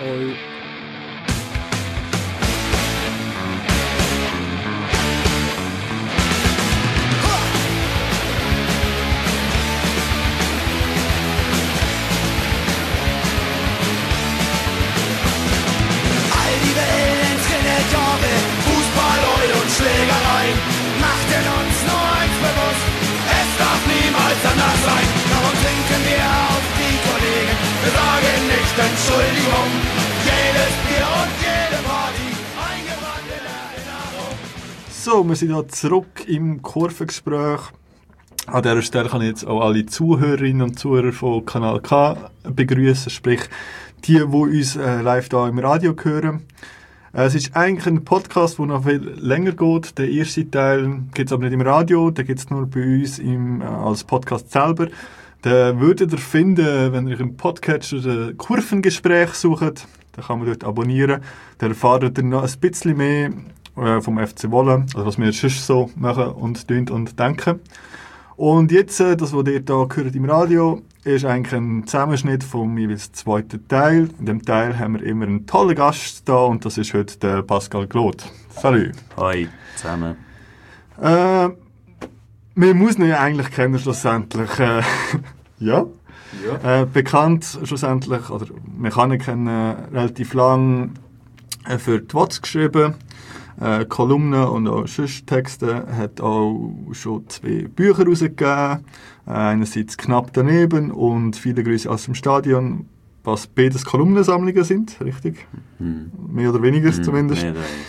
Entschuldigung, jedes Bier und jede Party, eingebrannt in Erinnerung. So, wir sind hier zurück im Kurvengespräch. An dieser Stelle kann ich jetzt auch alle Zuhörerinnen und Zuhörer von Kanal K begrüßen, sprich die uns live hier im Radio hören. Es ist eigentlich ein Podcast, der noch viel länger geht. Der erste Teil gibt es aber nicht im Radio, den gibt es nur bei uns als Podcast selber. Den würdet ihr finden, wenn ihr im Podcatcher ein Kurvengespräch sucht. Da kann man dort abonnieren. Da erfahrt ihr noch ein bisschen mehr vom FC Wolle, also was wir sonst so machen und tun und denken. Und jetzt, das, was ihr hier hört im Radio, ist eigentlich ein Zusammenschnitt vom jeweils zweiten Teil. In dem Teil haben wir immer einen tollen Gast da und das ist heute der Pascal Gloth. Salut. Hoi, zusammen. Wir müssen ihn ja eigentlich kennen, schlussendlich. Ja. Bekannt schlussendlich, oder man kann ihn kennen, relativ lang für die WOTS geschrieben, Kolumnen und auch sonst Texte, hat auch schon 2 Bücher herausgegeben, einerseits «Knapp daneben» und «Viele Grüße aus dem Stadion», was beides Kolumnensammlungen sind, richtig? Mehr oder weniger zumindest.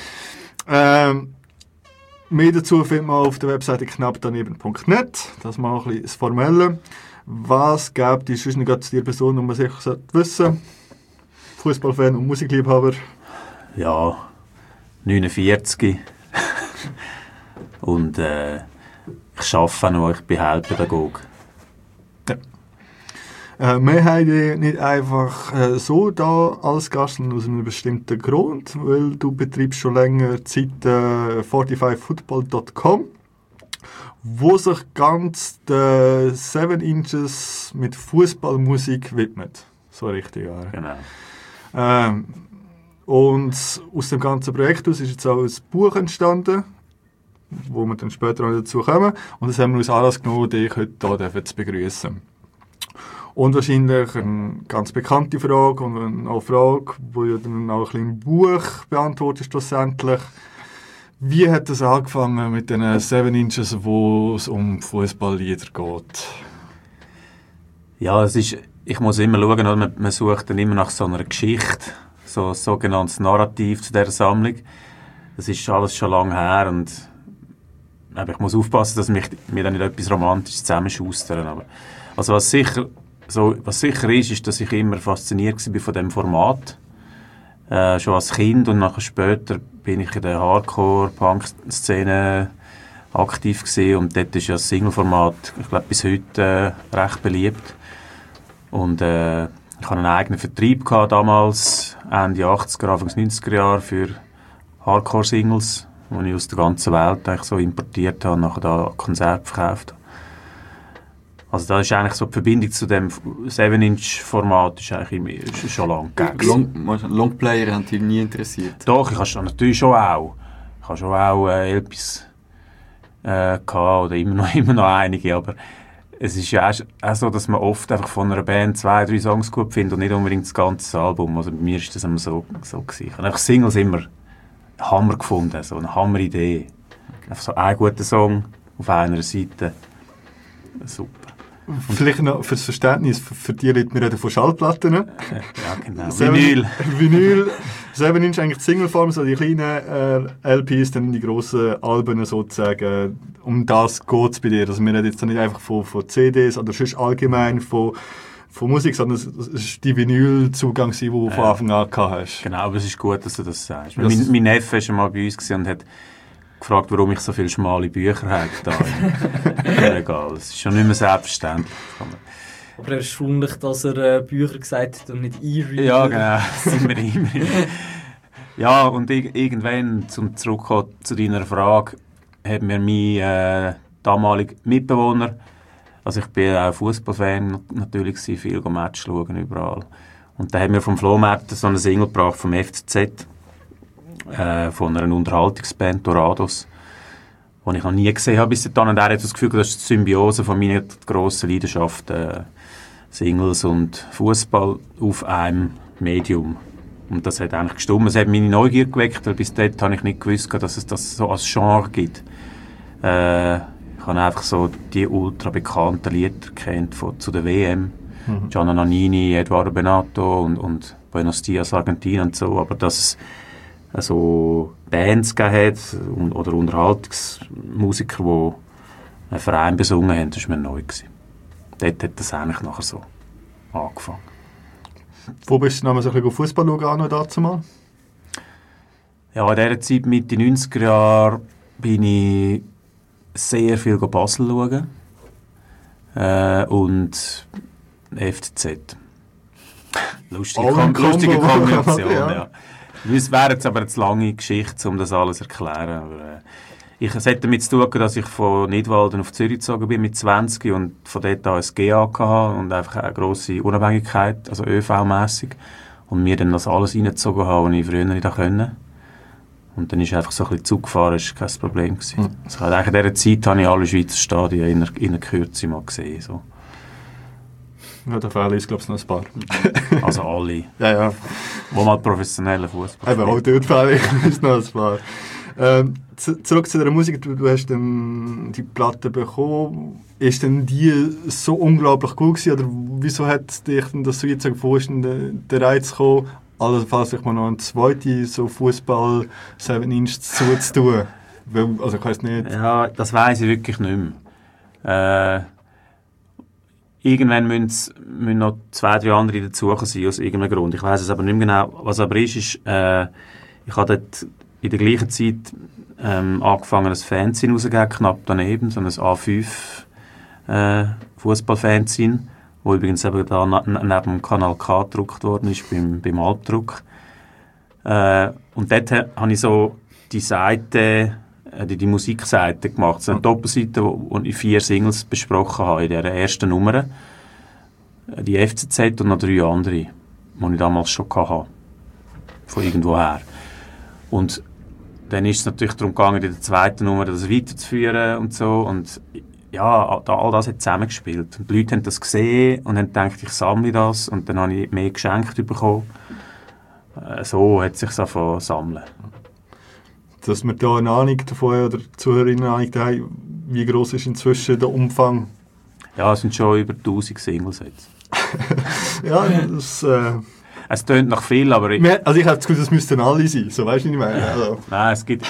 Mehr dazu findet man auf der Webseite knappdaneben.net, das mal ein bisschen das Formelle. Was gibt es sonst noch zu dir Person, die man sicher wissen? Fußballfan und Musikliebhaber? Ja, 49. Und ich arbeite noch, ich bin Heilpädagoge. Ja. Wir haben dich nicht einfach so da als Gast, sondern aus einem bestimmten Grund, weil du betreibst schon länger die Seite 45football.com, wo sich ganz den 7 Inches mit Fußballmusik widmet. So richtig, ja. Genau. Und aus dem ganzen Projekt aus ist jetzt auch ein Buch entstanden, wo wir dann später noch dazu kommen. Und das haben wir uns Anlass genommen, dich heute hier zu begrüßen. Und wahrscheinlich eine ganz bekannte Frage und eine Frage, die ja dann auch ein bisschen im Buch beantwortet schlussendlich. Wie hat es angefangen mit den 7 Inches, wo es um Fußballlieder geht? Ja, ich muss immer schauen, oder? Man sucht dann immer nach so einer Geschichte, so ein sogenanntes Narrativ zu dieser Sammlung. Das ist alles schon lange her und ich muss aufpassen, dass mir dann nicht etwas Romantisches zusammenschustern. Aber also was sicher ist, dass ich immer fasziniert war von diesem Format. Schon als Kind und nachher später bin ich in der Hardcore-Punk-Szene aktiv gewesen und dort ist ja das Single-Format, ich glaube, bis heute recht beliebt. Und ich hatte einen eigenen Vertrieb gehabt, damals, Ende 80er, Anfang 90er Jahre, für Hardcore-Singles, die ich aus der ganzen Welt eigentlich so importiert habe und nachher da Konzerte verkauft habe. Also da ist eigentlich so die Verbindung zu dem 7-Inch-Format ist eigentlich schon lange gegeben. Longplayer haben dich nie interessiert? Doch, ich habe natürlich schon auch. Ich habe schon auch LPs gehabt, oder immer noch einige, aber es ist ja auch so, dass man oft einfach von einer Band 2-3 Songs gut findet und nicht unbedingt das ganze Album. Also bei mir ist das immer so gewesen. Ich habe einfach Singles immer Hammer gefunden, so eine Hammer-Idee. Einfach so ein guter Song auf einer Seite. Super. Vielleicht noch fürs Verständnis, für die Leute, wir reden von Schallplatten. Ja, genau. Vinyl. 7 Inch eigentlich die Singleform, so die kleinen LPs, dann die grossen Alben sozusagen. Um das geht es bei dir. Also wir reden jetzt nicht einfach von CDs oder sonst allgemein von Musik, sondern es war die Vinyl-Zugang, den du von Anfang an gehabt hast. Genau, aber es ist gut, dass du das sagst. Mein Neffe war schon mal bei uns und hat gefragt, warum ich so viele schmale Bücher habe da im Regal. Das ist schon nicht mehr selbstverständlich. Aber erstaunlich, dass er Bücher gesagt hat und nicht E-Reader. Ja, genau. Das sind wir immer. Ja, und irgendwann, zum zurückkommen zu deiner Frage, hat mir mein damaliger Mitbewohner, also ich bin auch Fußballfan natürlich, viel Match schauen überall. Und da hat mir vom Flohmarkt so eine Single gebracht vom FCZ. Von einer Unterhaltungsband, Dorados, die ich noch nie gesehen habe bis dahin. Und er hat das Gefühl, das ist die Symbiose von meiner grossen Leidenschaft, Singles und Fußball auf einem Medium. Und das hat eigentlich gestimmt. Es hat meine Neugier geweckt, weil bis dahin habe ich nicht gewusst, dass es das so als Genre gibt. Ich habe einfach so die ultra bekannten Lieder kennt zu der WM. Gianna Nannini, Eduardo Benato und Buenos Dias, Argentina und so. Aber dass es also Bands gegeben hat oder Unterhaltungsmusiker, die einen Verein besungen haben, das war mir neu gewesen. Dort hat das eigentlich nachher so angefangen. Wo bist du noch so ein bisschen Fußball schauen dazu mal? Ja, in dieser Zeit, Mitte 90er Jahre, bin ich sehr viel Basel schauen. Und FCZ. Lustige Kombination, ja. Es wäre jetzt aber eine zu lange Geschichte, um das alles zu erklären. Aber, es hat damit zu tun, dass ich von Nidwalden auf Zürich gezogen bin mit 20 und von dort an ein GA hatte und einfach eine grosse Unabhängigkeit, also ÖV-mässig. Und mir dann das alles reingezogen habe, was ich früher nicht konnte. Und dann ist einfach so ein bisschen Zug gefahren, das war kein Problem gewesen. Also in dieser Zeit habe ich alle Schweizer Stadien in einer Kürze mal gesehen. So. Ja, da fehlen uns, glaube ich, noch ein paar. Also alle. Ja. Wo mal professionelle Fußball. Eben, auch dort fehlen uns noch ein paar. Zurück zu der Musik, du hast dann die Platte bekommen. Ist denn die so unglaublich gut gewesen? Oder wieso hat dich denn das so jetzt wo ist denn der Reiz gekommen, allenfalls vielleicht mal noch eine zweite so Fußball 7 Inch zuzutun? Also ich weiss nicht. Ja, das weiss ich wirklich nicht mehr. Irgendwann müssen noch 2-3 andere dazukommen sein, aus irgendeinem Grund. Ich weiss es aber nicht mehr genau. Was aber ist, ich habe dort in der gleichen Zeit angefangen, ein Fanzine rauszugeben, knapp daneben, so ein A5 Fußball-Fanzine, wo übrigens eben da neben dem Kanal K gedruckt worden ist, beim Albdruck. Und dort habe ich so die Seite die Musikseite gemacht. So eine Doppelseite, wo ich 4 Singles besprochen habe in dieser ersten Nummer. Die FCZ und noch 3 andere, die ich damals schon hatte. Von irgendwoher. Und dann ist es natürlich darum gegangen, in der zweiten Nummer das weiterzuführen und so. Und ja, all das hat zusammengespielt. Und die Leute haben das gesehen und haben gedacht, ich sammle das. Und dann habe ich mehr geschenkt bekommen. So hat es sich angefangen zu sammeln. Dass wir da eine Ahnung davon oder die Zuhörerinnen eine Ahnung haben, wie gross ist inzwischen der Umfang? Ja, es sind schon über 1000 Singles jetzt. Ja, das... Es tönt nach viel, aber... ich habe das Gefühl, das müssten alle sein. So, weißt du, was ich meine? Also. Nein, es gibt...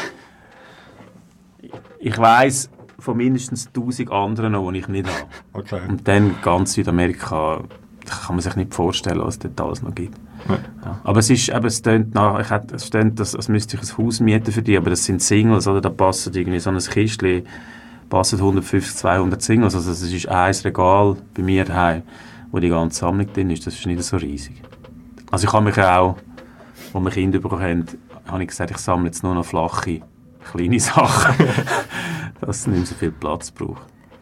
Ich weiss von mindestens 1000 anderen noch, die ich nicht habe. Okay. Und dann ganz Südamerika, da kann man sich nicht vorstellen, was es dort alles noch gibt. Ja. Ja. Aber es ist, es tönt nach, es tönt, als müsste ich ein Haus mieten für die, aber das sind Singles, oder? Da passen irgendwie so ein Kistchen, passen 150, 200 Singles, also es ist ein Regal bei mir daheim, wo die ganze Sammlung drin ist, das ist nicht so riesig. Also ich habe mich auch, als wir Kinder bekommen haben, habe ich gesagt, ich sammle jetzt nur noch flache, kleine Sachen, dass es nicht mehr so viel Platz braucht.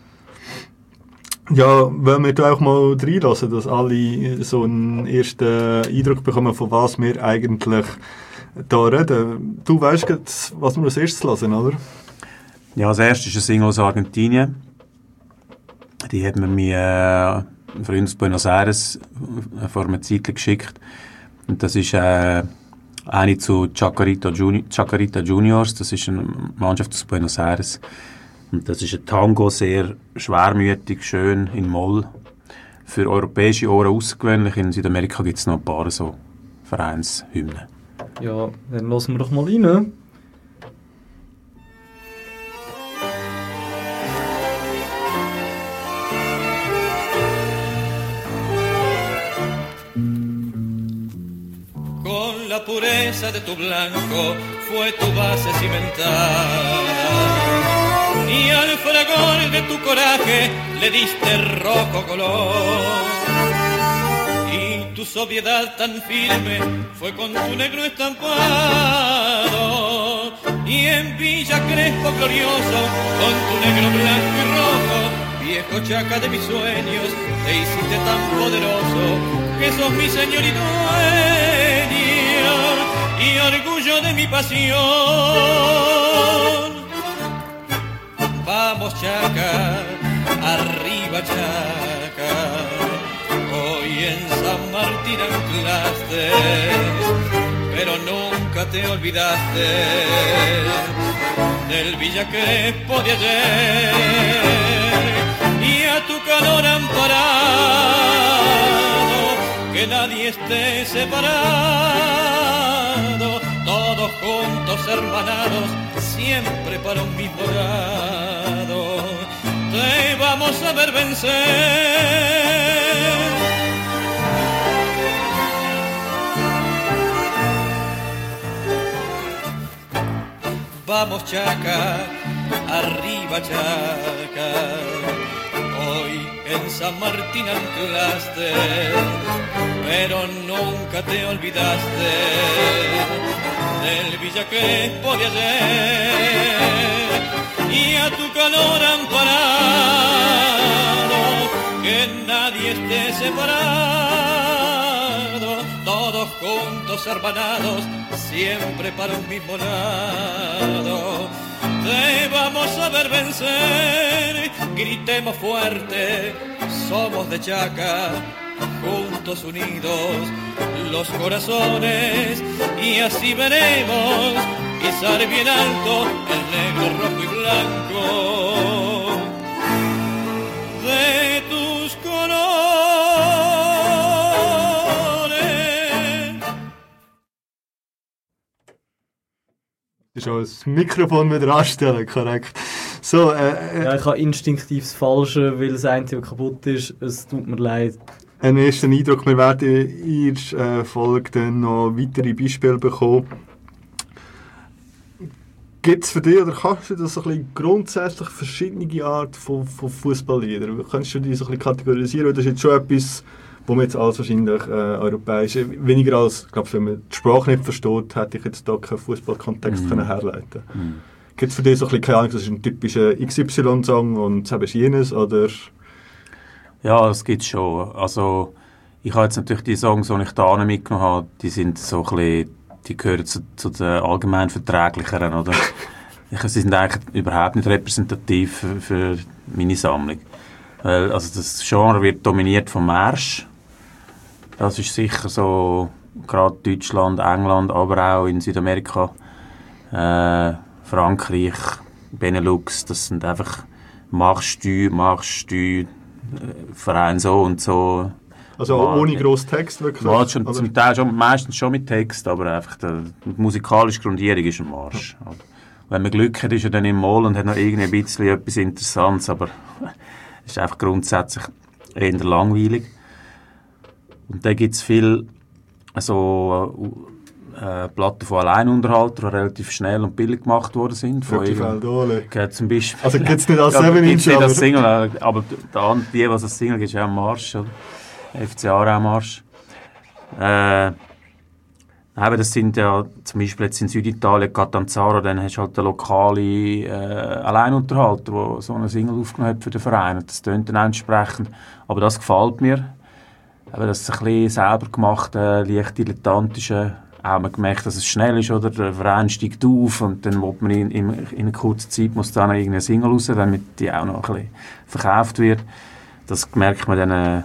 Ja, wollen wir da auch mal reinlassen, dass alle so einen ersten Eindruck bekommen, von was wir eigentlich da reden. Du weißt jetzt, was wir als erstes hören, oder? Ja, als erstes ist eine Single aus Argentinien. Die hat mir ein Freund aus Buenos Aires vor einer Zeit geschickt. Und das ist eine zu Chacarita Juniors. Das ist eine Mannschaft aus Buenos Aires. Und das ist ein Tango, sehr schwermütig, schön in Moll. Für europäische Ohren außergewöhnlich. In Südamerika gibt es noch ein paar so Vereinshymnen. Ja, dann hören wir doch mal rein. Con la pureza de tu blanco fue tu base cimentada y al fragor de tu coraje le diste rojo color y tu sobriedad tan firme fue con tu negro estampado y en Villa Crespo glorioso con tu negro blanco y rojo viejo chaca de mis sueños te hiciste tan poderoso que sos mi señor y dueño y orgullo de mi pasión. Vamos Chaca, arriba Chaca, hoy en San Martín anclaste, pero nunca te olvidaste del Villa Crespo de ayer y a tu calor amparado, que nadie esté separado, todos juntos hermanados, siempre para un mismo lado, te vamos a ver vencer. Vamos Chaca, arriba Chaca, hoy en San Martín anclaste, pero nunca te olvidaste del Villa Crespo de ayer y a tu calor amparado, que nadie esté separado, todos juntos hermanados, siempre para un mismo lado, te vamos a ver vencer, gritemos fuerte, somos de Chaca, juntos unidos los corazones y así veremos izar bien alto el negro, rojo y blanco de tus colores. Ich muss das Mikrofon wieder anstellen, korrekt. So, Ja, ich habe instinktiv das Falsche, weil das eine kaputt ist. Es tut mir leid. einen ersten Eindruck. Wir werden in der Folge dann noch weitere Beispiele bekommen. Gibt es für dich, oder kannst du das so ein bisschen grundsätzlich verschiedene Arten von Fußballliedern? Kannst du die so ein bisschen kategorisieren? Oder das ist jetzt schon etwas, wo man jetzt als wahrscheinlich europäisch, weniger als, ich glaube, wenn man die Sprache nicht versteht, hätte ich jetzt da keinen Fußballkontext können herleiten. Gibt es für dich so ein bisschen, keine Ahnung, das ist ein typischer XY-Song und das ist jenes, oder? Ja, das gibt es schon. Also, ich habe jetzt natürlich die Songs, die ich da mitgenommen habe, die sind so ein bisschen, die gehören zu den allgemein verträglicheren, oder? Sie sind eigentlich überhaupt nicht repräsentativ für meine Sammlung. Weil, also das Genre wird dominiert vom Marsch. Das ist sicher so, gerade Deutschland, England, aber auch in Südamerika, Frankreich, Benelux, das sind einfach Marschstü, Verein so und so. Also auch ohne grossen Text wirklich? Ja, zum Teil schon, meistens schon mit Text, aber einfach die musikalische Grundierung ist ein Marsch. Oder? Wenn man Glück hat, ist er dann im Moll und hat noch irgendwie ein bisschen etwas Interessantes, aber es ist einfach grundsätzlich eher langweilig. Und dann gibt es viel Platten von Alleinunterhaltern, die relativ schnell und billig gemacht worden sind. Zum Beispiel. Also gibt es nicht als 7-Inch? Nicht als Single, aber die, was als Single gibt, ist ja ein Marsch. Oder? FC Aarau Marsch. Das sind ja zum Beispiel jetzt in Süditalien, Catanzaro, dann hast du halt den lokalen Alleinunterhalter, der so eine Single aufgenommen hat für den Verein. Und das tönt dann auch entsprechend. Aber das gefällt mir. Aber das ist ein bisschen selber gemacht, leicht dilettantische. Auch man gemerkt, dass es schnell ist, oder? Der Verein steigt auf und dann will man in einer kurzen Zeit muss dann irgendeine Single raus, damit die auch noch ein bisschen verkauft wird. Das merkt man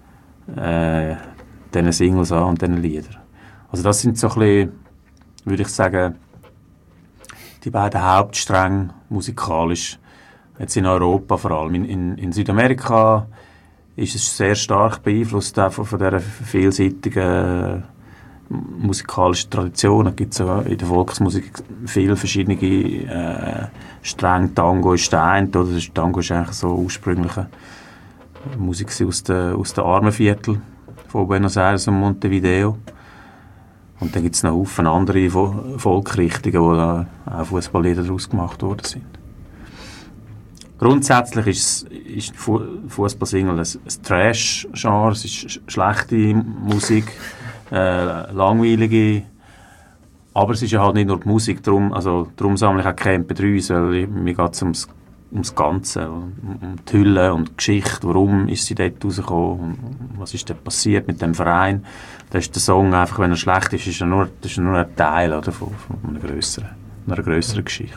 diesen Singles an und diesen Liedern. Also das sind so ein bisschen, würde ich sagen, die beiden Hauptstränge musikalisch. Jetzt in Europa vor allem. In Südamerika ist es sehr stark beeinflusst von dieser vielseitigen musikalischen Tradition. Es gibt in der Volksmusik viele verschiedene Stränge. Tango ist der eine, oder? Tango ist eigentlich so ursprüngliche Musik aus den Armenviertel von Buenos Aires und Montevideo. Und dann gibt es noch Haufen andere Volksrichtungen, wo da auch Fußballlieder daraus gemacht worden sind. Grundsätzlich ist Fußballsingle ein Trash-Genre, es ist schlechte Musik, langweilige, aber es ist ja halt nicht nur die Musik, darum sammle ich auch keine MP3s, weil mir geht es ums Ganze, um die Hülle und die Geschichte, warum ist sie dort rausgekommen und was ist dort passiert mit dem Verein. Da ist der Song einfach, wenn er schlecht ist, ist er nur ein Teil, oder, von einer grösseren Geschichte.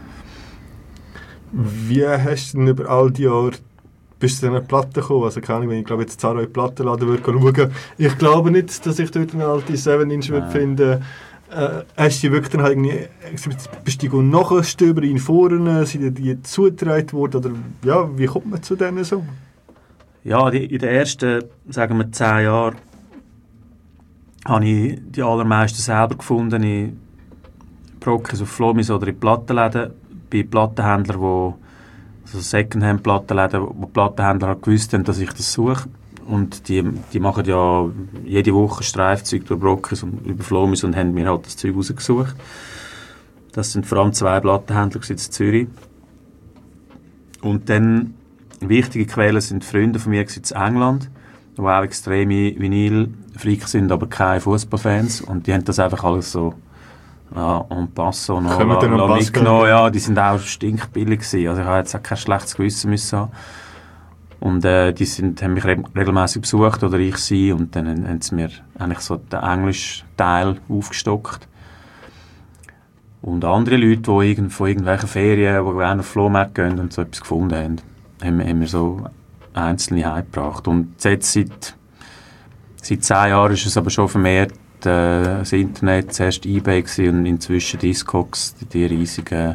Wie hast du denn über all die Jahre bist du zu diesen Platten gekommen? Also keine Ahnung, wenn ich in Zara in den Plattenladen würde schauen. Ich glaube nicht, dass ich dort eine alte 7-Inch würde finden. Hast du wirklich dann halt irgendwie, bist du nachstöbern in Foren, sind die zugetragen worden? Oder ja, wie kommt man zu denen so? Ja, in den ersten, sagen wir, 10 Jahren habe ich die allermeisten selber gefunden in Brockes auf Flomis oder in Plattenläden, bei Plattenhändlern, also Secondhand-Plattenläden, wo Plattenhändler gewusst haben, dass ich das suche. Und die machen ja jede Woche Streifzüge durch Brockes und über Flomis und haben mir halt das Zeug rausgesucht. Das sind vor allem 2 Plattenhändler in Zürich. Und dann wichtige Quellen sind Freunde von mir in England, die auch extreme Vinyl-Freaks sind, aber keine Fußballfans. Und die haben das einfach alles so en passant noch mitgenommen. Ja, die sind auch stinkbillig gewesen. Also ich habe jetzt auch kein schlechtes Gewissen müssen haben. Und die haben mich regelmäßig besucht, oder ich sie, und dann haben sie mir eigentlich so den englischen Teil aufgestockt. Und andere Leute, die von irgendwelchen Ferien, die gerne auf Flohmarkt gehen und so etwas gefunden haben, haben mir so einzelne heimgebracht. Und jetzt seit 10 Jahren ist es aber schon vermehrt das Internet, zuerst eBay und inzwischen Discogs, die riesigen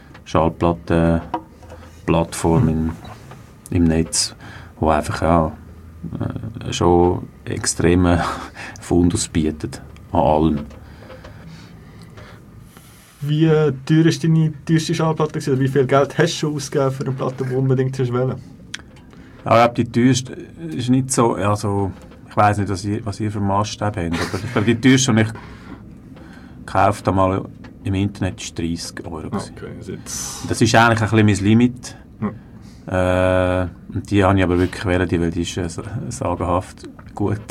Schallplattenplattformen im Netz, die einfach schon extreme Fundus bieten an allem. Wie teuer ist deine teuerste Schallplatte gewesen? Wie viel Geld hast du schon ausgegeben für eine Platte, die du unbedingt wollen? Ja, ich glaube, die teuerste ist nicht so, also ich weiss nicht, was ihr für Maßstäbe habt, aber ich glaube, die teuerste, die ich gekauft habe, mal im Internet, ist 30 €. Okay, das ist eigentlich ein bisschen mein Limit. Und die habe ich aber wirklich wählen, weil die ist sagenhaft gut.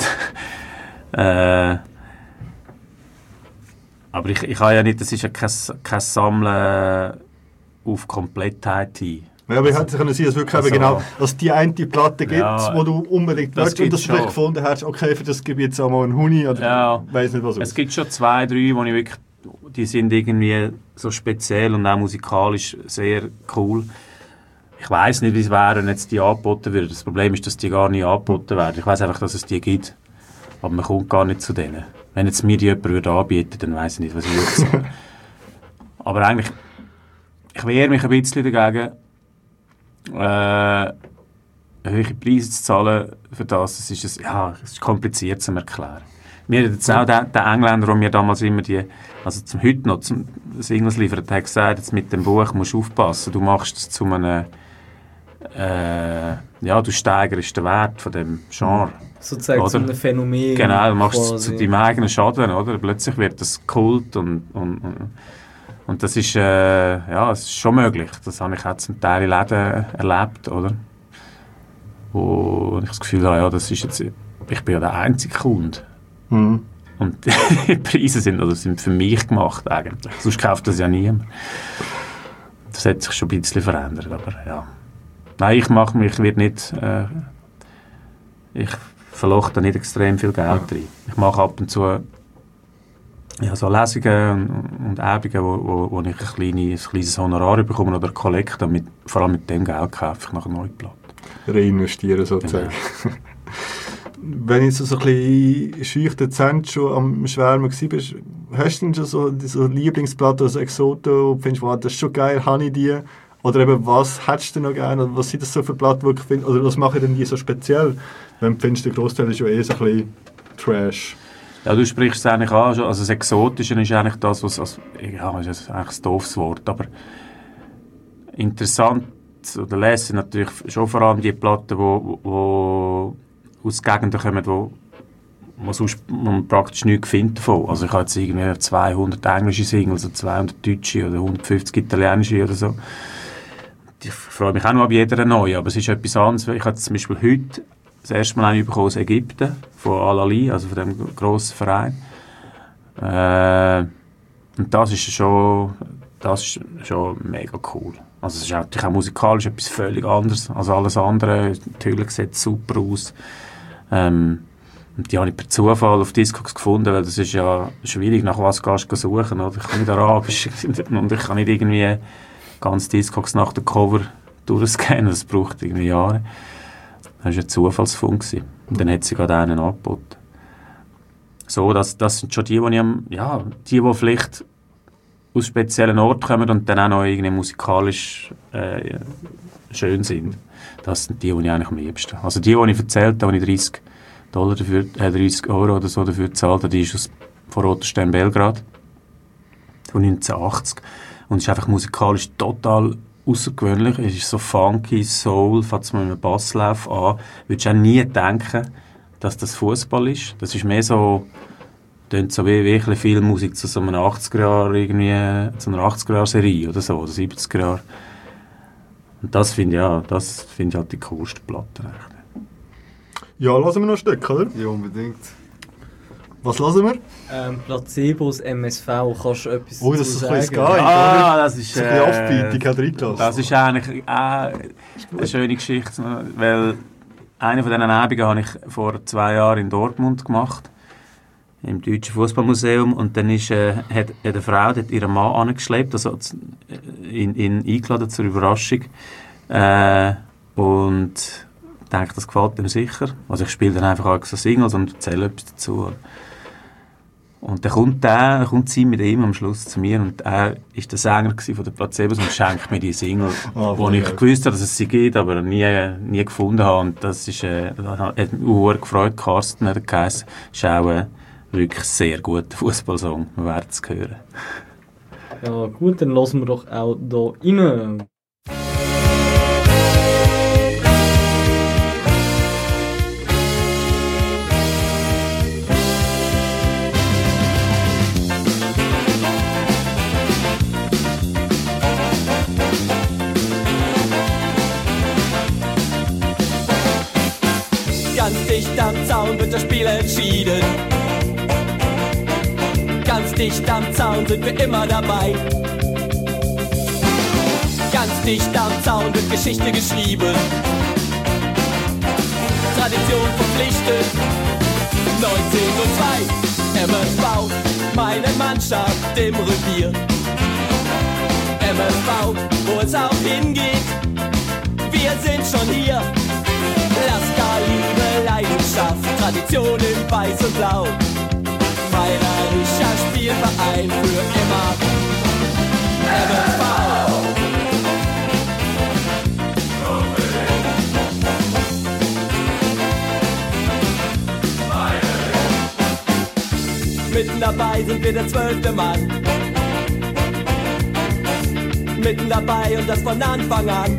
Aber ich habe ja nicht, das ist ja kein Sammeln auf Komplettheit hin. Ja, aber hätte es können sein, dass wirklich also, genau, dass die eine Platte gibt, ja, wo du unbedingt willst und dass du vielleicht gefunden hast, okay, für das gebe ich jetzt auch mal einen Huni oder weiss nicht was. Es gibt schon 2, 3, wo ich wirklich, die sind irgendwie so speziell und auch musikalisch sehr cool. Ich weiss nicht, wie es wäre, wenn jetzt die angeboten würden. Das Problem ist, dass die gar nicht angeboten werden. Ich weiss einfach, dass es die gibt, aber man kommt gar nicht zu denen. Wenn jetzt mir die jemand anbieten würde, dann weiss ich nicht, was ich würde sagen. Aber eigentlich, ich wehre mich ein bisschen dagegen, hohe Preise zu zahlen für das. Es ist kompliziert zu erklären. Mir hat jetzt auch der Engländer, der mir damals immer also zum heute noch Singles liefert, hat gesagt, jetzt mit dem Buch musst du aufpassen, du machst es zu einem du steigerst den Wert von dem Genre. Sozusagen zu einem Phänomen. Genau, du machst es zu deinem eigenen Schaden, oder? Plötzlich wird das Kult und das ist, es ist schon möglich. Das habe ich auch zum Teil in Läden erlebt, oder? Wo ich das Gefühl habe, ja, das ist jetzt, ich bin ja der einzige Kunde. Mhm. Und die Preise sind für mich gemacht eigentlich. Sonst kauft das ja niemand. Das hat sich schon ein bisschen verändert, aber ja. Nein, ich verloche da nicht extrem viel Geld rein. Ich mache ab und zu so Lesungen und Übungen, wo ich ein kleines Honorar bekomme oder Kollekte. Vor allem mit dem Geld kaufe ich nach einer neuen Platte. Reinvestieren sozusagen. Genau. Wenn du so ein bisschen schüch dezent schon am Schwärmen warst, hast du denn schon so Lieblingsplatte oder so Exoten, wo du findest, wow, das ist schon geil, habe ich die? Oder eben, was hättest du noch gerne? Oder was sind das so für Platten, die du findest? Oder was machen denn die so speziell? Wenn du findest, der Großteil ist ja so ein bisschen Trash. Ja, du sprichst es eigentlich an. Also das Exotische ist eigentlich das, was... ist eigentlich ein doofes Wort, aber interessant oder lesen natürlich schon vor allem die Platten, die aus Gegenden kommen, wo man praktisch nichts findet davon. Also ich habe jetzt irgendwie 200 englische Singles, also 200 deutsche oder 150 italienische oder so. Ich freue mich auch noch ab jeder neue, aber es ist etwas anderes. Ich habe zum Beispiel heute das erste Mal einen bekommen aus Ägypten, von Al-Ali, also von dem grossen Verein. Und das ist schon mega cool. Also es ist natürlich auch musikalisch etwas völlig anderes als alles andere. Natürlich sieht es super aus. Und die habe ich per Zufall auf Discogs gefunden, weil das ist ja schwierig, nach was gehst du suchen. Oder? Ich kann nicht Arabisch und ich kann nicht irgendwie ganz Discogs nach dem Cover durchscannen. Das braucht irgendwie Jahre. Das war ein Zufallsfund. Und dann hat sie gerade einen angeboten. So, das sind schon die vielleicht aus speziellen Orten kommen und dann auch noch irgendwie musikalisch schön sind. Das sind die ich eigentlich am liebsten. Also die ich erzählt habe, die ich $30 oder so dafür gezahlt habe, die ist von Roterstein Belgrad von 1980 und ist einfach musikalisch total außergewöhnlich. Es ist so funky, Soul, fängt es mit einem Basslauf an. Würdest du auch nie denken, dass das Fußball ist. Das ist mehr so, tönt so wie wirklich viel Musik zu so einer 80er-Jahr irgendwie, zu einer 80er-Jahr-Serie oder so, oder 70er-Jahr. Und das finde ich halt die coolste Platte. Ja, lassen wir noch ein Stück, oder? Ja, unbedingt. Was lassen wir? Placebos MSV, kannst du etwas das ist ein bisschen sagen? geil, das ist ein bisschen Offbeat, ich habe reingelassen. Das ist eigentlich auch eine schöne Geschichte, weil eine von diesen Abenden habe ich vor 2 Jahren in Dortmund gemacht, im Deutschen Fußballmuseum, und dann hat eine Frau ihren Mann angeschleppt, also ihn eingeladen zur Überraschung, und ich denke, das gefällt ihm sicher. Also ich spiele dann einfach auch so Singles und erzähle etwas dazu. Und dann kommt sie mit ihm am Schluss zu mir und er war der Sänger von den Placebos und schenkt mir die Single, wo ich gewusst habe, dass es sie gibt, aber nie gefunden habe. Und das hat mich sehr gefreut. Carsten hat geheißen. Ist auch ein wirklich sehr guter Fußballsong. Wir werden es hören. Ja gut, dann hören wir doch auch hier rein. Ganz dicht am Zaun wird das Spiel entschieden. Ganz dicht am Zaun sind wir immer dabei. dicht am Zaun wird Geschichte geschrieben. Tradition verpflichtet. 19:02. MSV, meine Mannschaft im Revier. MSV, wo es auch hingeht, wir sind schon hier. Lasker, Liebe, Leidenschaft, Tradition in Weiß und Blau. Meinerischer Spielverein für immer. MSV. Mitten dabei sind wir der 12. Mann. Mitten dabei und das von Anfang an.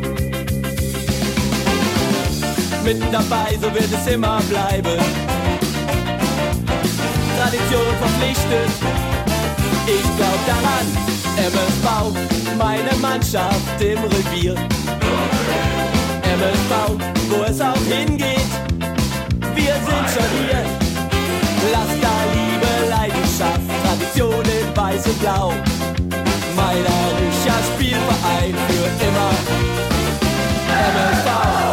Mitten dabei, so wird es immer bleiben. Tradition verpflichtet, ich glaub daran. MSV, meine Mannschaft im Revier. MSV, wo es auch hingeht, wir sind schon hier. Lasker, Liebe, Leidenschaft, Tradition in Weiß und Blau. Meinerischer Spielverein für immer. MSV.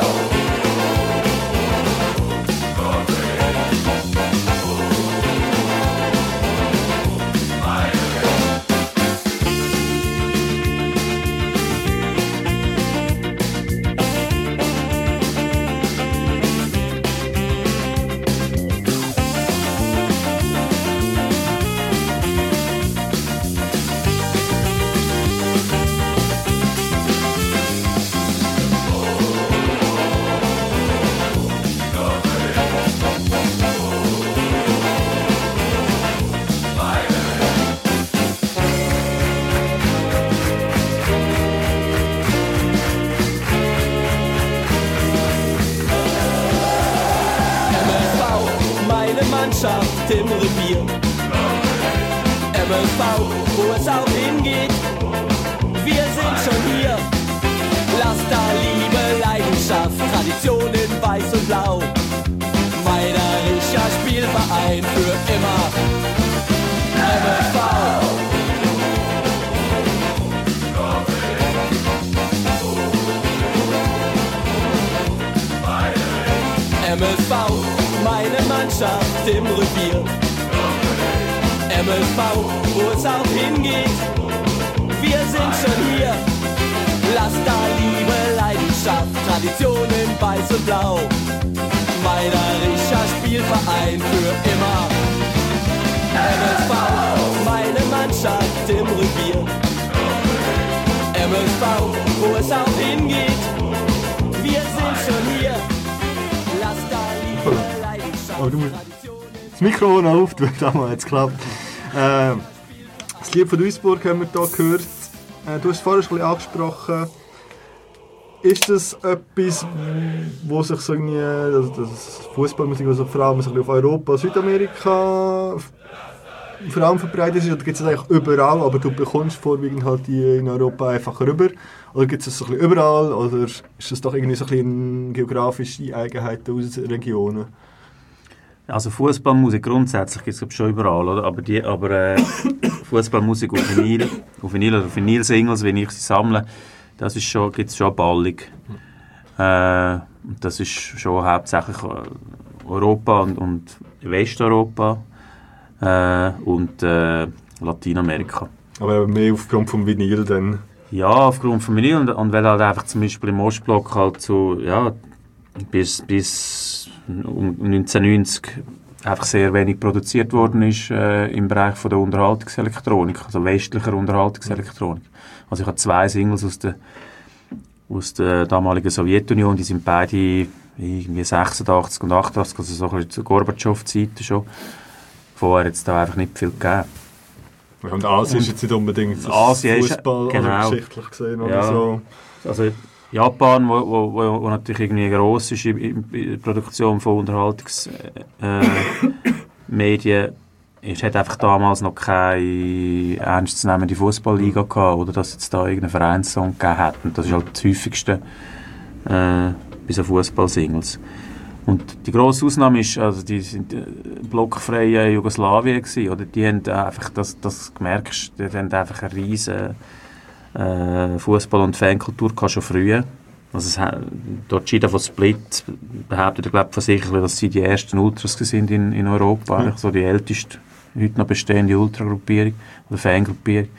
Mannschaft im Revier. MSV, wo es auch hingeht, wir sind schon hier. Laster, Liebe, Leidenschaft, Tradition in Weiß und Blau. Meinerischer Spielverein für immer. MSV. MSV, meine Mannschaft im Revier. MSV, wo es auch hingeht, wir sind schon hier. Laster, Liebe, Leidenschaft, Tradition in Weiß und Blau. Meinerischer Spielverein für immer. MSV, meine Mannschaft im Revier. MSV, wo es auch hingeht, wir sind schon hier. Oh, das Mikrofon auf, das haben wir jetzt geklappt. Das Lied von Duisburg haben wir hier gehört. Du hast es vorhin schon ein bisschen angesprochen. Ist das etwas, wo sich so irgendwie, also das Fußballmusik, also vor allem so auf Europa, Südamerika vor allem verbreitet ist, oder gibt es das eigentlich überall, aber du bekommst vorwiegend halt die in Europa einfach rüber? Oder gibt es das so ein bisschen überall, oder ist das doch irgendwie so ein bisschen geografische Eigenheiten aus Regionen? Also Fußballmusik grundsätzlich gibt es schon überall, oder? Aber Fußballmusik auf Vinyl oder Vinyl-Singles, wenn ich sie sammle, das ist schon, gibt es schon Ballung. Das ist schon hauptsächlich Europa und Westeuropa und Lateinamerika. Aber mehr aufgrund vom Vinyl dann? Ja, aufgrund vom Vinyl und weil halt einfach zum Beispiel im Ostblock halt so, ja, bis um 1990 einfach sehr wenig produziert worden ist im Bereich von der Unterhaltungselektronik, also westlicher Unterhaltungselektronik. Also ich habe 2 Singles aus der damaligen Sowjetunion, die sind beide irgendwie 86 und 88, also so ein bisschen zu Gorbatschow-Zeiten schon. Vorher hat es da einfach nicht viel gegeben. Und Asien ist jetzt nicht unbedingt Fußball genau, geschichtlich gesehen oder ja, so. Also Japan, wo natürlich irgendwie gross ist in der Produktion von Unterhaltungsmedien, hat einfach damals noch keine ernstzunehmende Fußballliga gehabt, oder dass es da irgendeinen Vereinssong gegeben hat. Und das ist halt das häufigste bei so Fußball-Singles. Und die grosse Ausnahme ist, also die sind blockfreie Jugoslawien gewesen, oder die haben einfach, das gemerkt, die haben einfach eine riesen Fußball und Fankultur gehabt, schon früher. Also dort Chida von Split behauptet, glaube von sich, dass sie die ersten Ultras sind in Europa, eigentlich so die älteste heute noch bestehende Ultragruppierung oder Fangruppierung.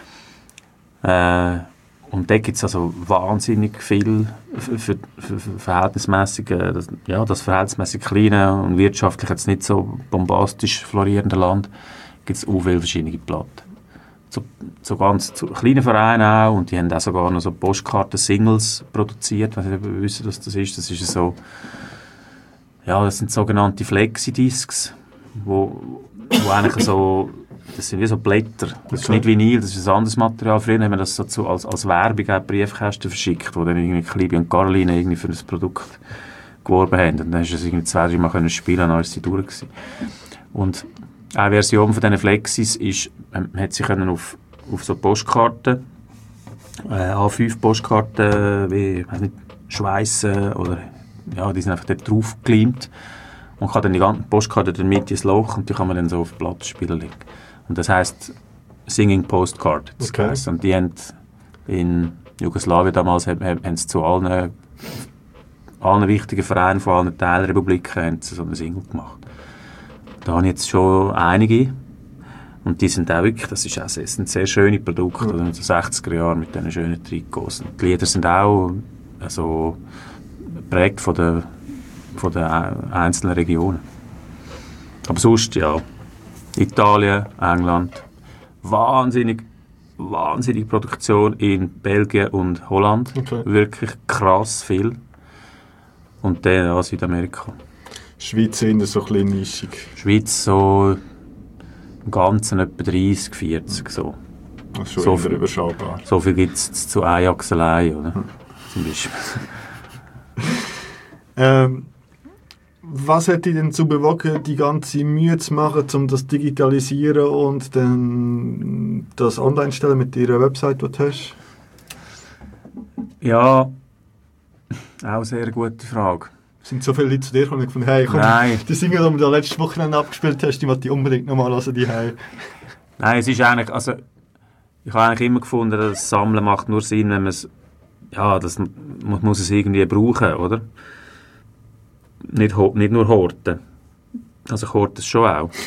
Und da gibt es also wahnsinnig viel für verhältnismäßig, das verhältnismäßig kleine und wirtschaftlich jetzt nicht so bombastisch florierende Land, gibt es auch viele verschiedene Platten. So ganz kleine Vereine auch, und die haben auch sogar noch so Postkarten-Singles produziert, wenn Sie wissen, was das ist. Das ist so, ja, das sind sogenannte Flexi-Discs, wo eigentlich so, das sind wie so Blätter, das ist nicht Vinyl, das ist ein anderes Material. Früher haben wir das so als Werbung auch Briefkästen verschickt, wo dann irgendwie Klibi und Caroline irgendwie für das Produkt geworben haben. Und dann hast du es irgendwie 2-3 Mal können spielen, dann war sie durch gewesen. Und eine Version von diesen Flexis ist, man hat sie können auf so Postkarten, A5-Postkarten, wie Schweissen oder, ja, die sind einfach dort drauf geleimt. Und kann dann die ganzen Postkarten in der Mitte ins Loch und die kann man dann so auf Plattenspieler legen. Und das heisst Singing Postcard. Okay. Und die haben in Jugoslawien damals haben sie zu allen wichtigen Vereinen von allen Teilrepubliken haben sie so eine Single gemacht. Da habe ich jetzt schon einige. Und die sind auch wirklich, das sind sehr schöne Produkte, in den 60er Jahren mit diesen schönen Trikots. Und die Lieder sind auch also geprägt von den einzelnen Regionen. Aber sonst, ja, Italien, England, wahnsinnige Produktion in Belgien und Holland. Okay. Wirklich krass viel. Und dann auch Südamerika. Schweiz sind so ein bisschen nischig. Schweiz so im Ganzen etwa 30, 40 so. Das ist schon so viel überschaubar. So viel gibt es zu Ajax allein, oder? Zum Beispiel. Was hat dich denn dazu bewogen, die ganze Mühe zu machen, um das digitalisieren und dann das online stellen mit deiner Website, die du hast? Ja, auch eine sehr gute Frage. Sind so viele Leute zu dir gekommen und gefunden, hey, komm, die Single, die du da letztes Wochenende abgespielt hast, die möchte ich unbedingt nochmal hören, die hey. Nein, es ist eigentlich, also ich habe eigentlich immer gefunden, dass das Sammeln macht nur Sinn, wenn man es, ja, man muss es irgendwie brauchen, oder? Nicht nur horten. Also ich horte es schon auch.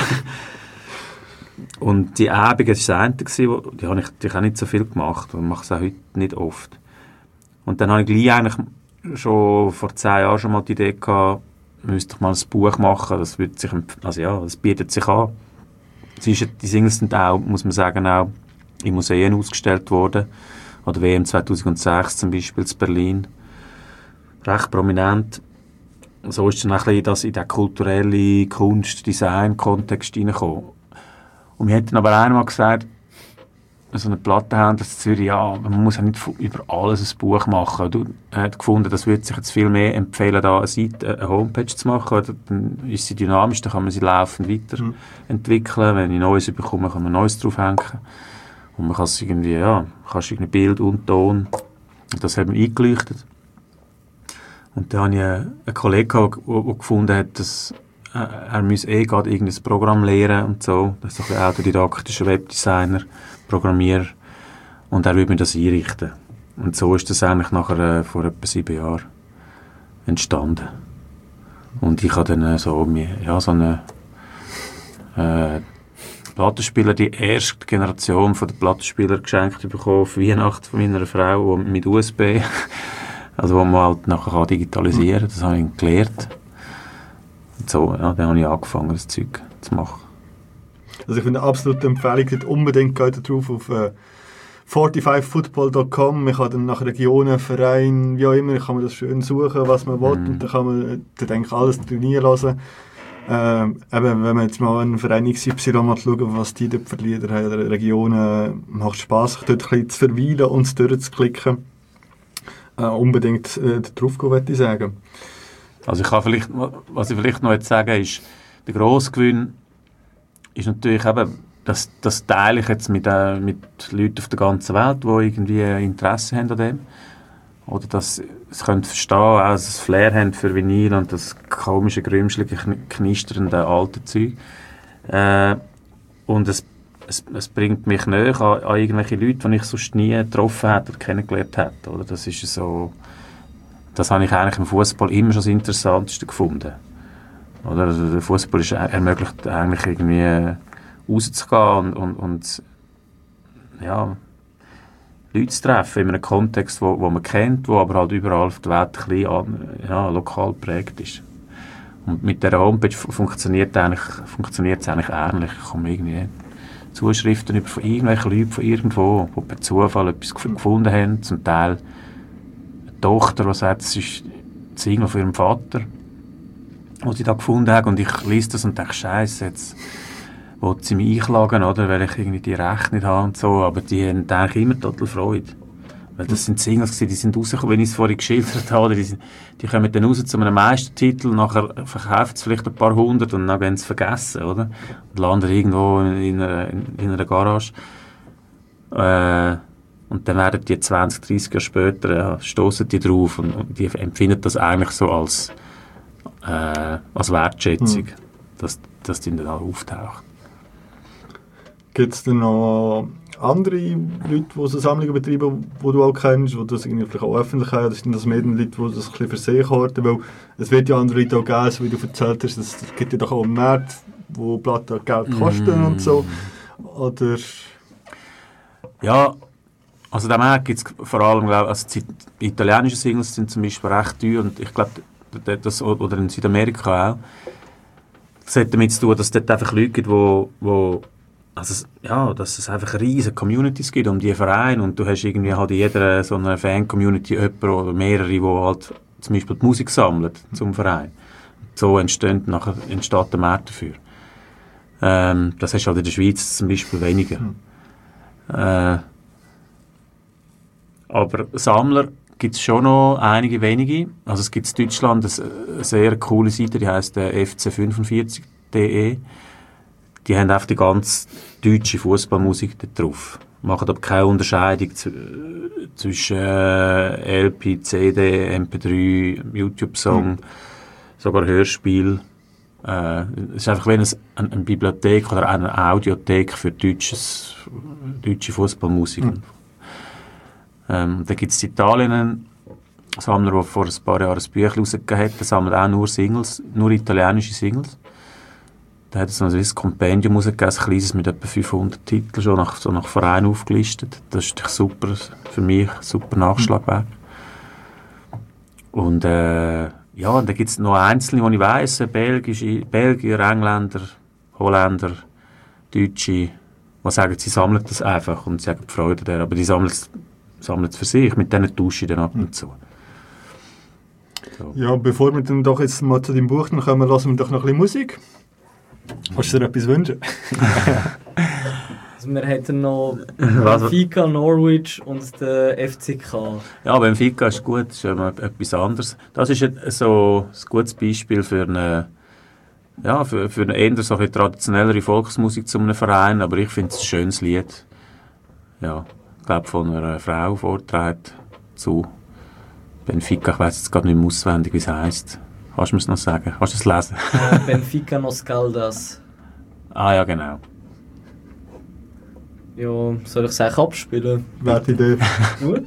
Und die Abende, das war das eine, die habe ich nicht so viel gemacht und mache es auch heute nicht oft. Und dann habe ich gleich eigentlich schon vor 10 Jahren schon mal die Idee gehabt, müsste ich mal ein Buch machen, das bietet sich an. Die Singles sind auch, muss man sagen, auch in Museen ausgestellt worden. An der WM 2006 zum Beispiel in Berlin. Recht prominent. So ist dann ein bisschen das in den kulturellen Kunst-Design-Kontext hineingekommen. Und wir hätten aber einmal gesagt, so eine Plattenhändler in Zürich, ja, man muss ja nicht über alles ein Buch machen. Du hast gefunden, das würde sich jetzt viel mehr empfehlen, da eine Homepage zu machen. Dann ist sie dynamisch, dann kann man sie laufend weiterentwickeln. Wenn ich Neues bekomme, kann man Neues draufhängen. Und man kann es irgendwie, kannst irgendwie Bild und Ton. Und das hat man eingeleuchtet. Und dann habe ich einen Kollegen, der gefunden hat, dass er müsse gerade irgendein Programm lernen und so. Das ist ein bisschen autodidaktischer Webdesigner, Programmierer. Und er würde mir das einrichten. Und so ist das eigentlich nachher vor etwa 7 Jahren entstanden. Und ich habe dann so eine Plattenspieler, die erste Generation von der Plattenspieler geschenkt bekommen auf Weihnachten von meiner Frau mit USB. Also wo man halt nachher digitalisieren kann. Das habe ich gelernt. Und so, ja, dann habe ich angefangen, das Zeug zu machen. Also ich finde eine absolute Empfehlung, unbedingt geht drauf auf 45football.com. Man kann dann nach Regionen, Vereinen, wie auch immer, kann man das schön suchen, was man will. Und dann kann man dann alles trainieren lassen. Eben, wenn man jetzt mal einen Verein XY mal schauen, was die dort für Lieder haben, oder Regionen, macht Spass, sich dort ein bisschen zu verweilen und es durchzuklicken. Unbedingt drauf gehen, würde ich sagen. Also was ich vielleicht noch jetzt sagen ist, der grosse Gewinn ist natürlich eben, das teile ich jetzt mit Leuten auf der ganzen Welt, die irgendwie Interesse haben an dem. Oder dass sie können verstehen, auch das Flair haben für Vinyl und das komische, grümschelige, knisternde alte Zeug. Und es es bringt mich näher an irgendwelche Leute, die ich sonst nie getroffen hätte oder kennengelernt hätte. Oder? Das ist so, das habe ich eigentlich im Fußball immer schon das Interessanteste gefunden. Oder? Also der Fußball ermöglicht eigentlich irgendwie rauszugehen und ja, Leute zu treffen in einem Kontext, wo man kennt, wo aber halt überall auf der Welt ein bisschen lokal geprägt ist. Und mit dieser Homepage funktioniert es eigentlich ähnlich. Ich komme irgendwie Zuschriften über von irgendwelchen Leuten von irgendwo, die per Zufall etwas gefunden haben. Zum Teil eine Tochter, die sagt, es ist die Single von ihrem Vater, die sie da gefunden haben. Und ich lese das und denke, Scheiße, jetzt will sie mich einklagen, oder, weil ich irgendwie die Rechte nicht habe und so. Aber die haben eigentlich immer total Freude. Weil das sind Singles gewesen, die sind rausgekommen, wie ich es vorhin geschildert habe. Die kommen dann raus zu einem Meistertitel, nachher verkaufen sie vielleicht ein paar hundert und dann werden sie vergessen, oder? Und landen irgendwo in einer Garage. Und dann werden die 20, 30 Jahre später, stoßen die drauf und die empfinden das eigentlich so als Wertschätzung, dass die dann auch auftauchen. Gibt es denn noch andere Leute, die so Sammlungen betreiben, die du auch kennst, die das irgendwie vielleicht auch öffentlich haben, oder sind das mehr Leute, die das ein bisschen für sich halten? Weil es wird ja andere Leute auch geben, so wie du erzählt hast, es gibt ja doch auch einen Markt, wo Platten Geld kosten und so. Oder? Ja, also den Markt gibt es vor allem, also die italienischen Singles sind zum Beispiel recht teuer und ich glaube, das, oder in Südamerika auch, das hat damit zu tun, dass es dort einfach Leute gibt, dass es einfach riesige Communities gibt um die Vereine und du hast irgendwie halt in jeder so einer Fan-Community jemanden oder mehrere, die halt zum Beispiel die Musik sammeln zum Verein. So entsteht der Markt dafür. Das hast du halt in der Schweiz zum Beispiel weniger. Aber Sammler gibt es schon noch einige wenige. Also es gibt in Deutschland eine sehr coole Seite, die heisst fc45.de. Die haben einfach die ganze deutsche Fußballmusik da drauf. Machen aber keine Unterscheidung zwischen LP, CD, MP3, YouTube-Song, sogar Hörspiel. Es ist einfach wie eine Bibliothek oder eine Audiothek für deutsche Fußballmusik. Da gibt es in Italien einen Sammler, der vor ein paar Jahren ein Büchlein rausgegeben hat. Der sammelt auch nur Singles, nur italienische Singles. Da hat es noch ein Kompendium rausgegeben, ein kleines mit etwa 500 Titeln, schon nach Verein aufgelistet. Das ist super, für mich super Nachschlagwerk. Und dann gibt es noch einzelne, die ich weiss, Belgier, Engländer, Holländer, Deutsche, die sagen, sie sammeln das einfach und sie haben Freude daran, aber die sammeln es für sich, mit denen tausche ich dann ab und zu. So. Ja, bevor wir dann doch jetzt mal zu deinem Buch kommen, lassen wir doch noch ein bisschen Musik. Kannst du dir etwas wünschen? Also wir hätten noch Benfica, Norwich und den FCK. Ja, Benfica ist gut, das ist immer etwas anderes. Das ist so ein gutes Beispiel für eine eher so eine traditionellere Volksmusik zu einem Verein, aber ich finde es ein schönes Lied. Ja, ich glaube von einer Frau vorgetragen zu Benfica. Ich weiss jetzt gerade nicht mehr auswendig, wie es heisst. Kannst du mir es noch sagen? Kannst du es lesen? Benfica Nos Caldas. Ah ja, genau. Ja, soll ich es eigentlich abspielen? Werte Idee. Gut.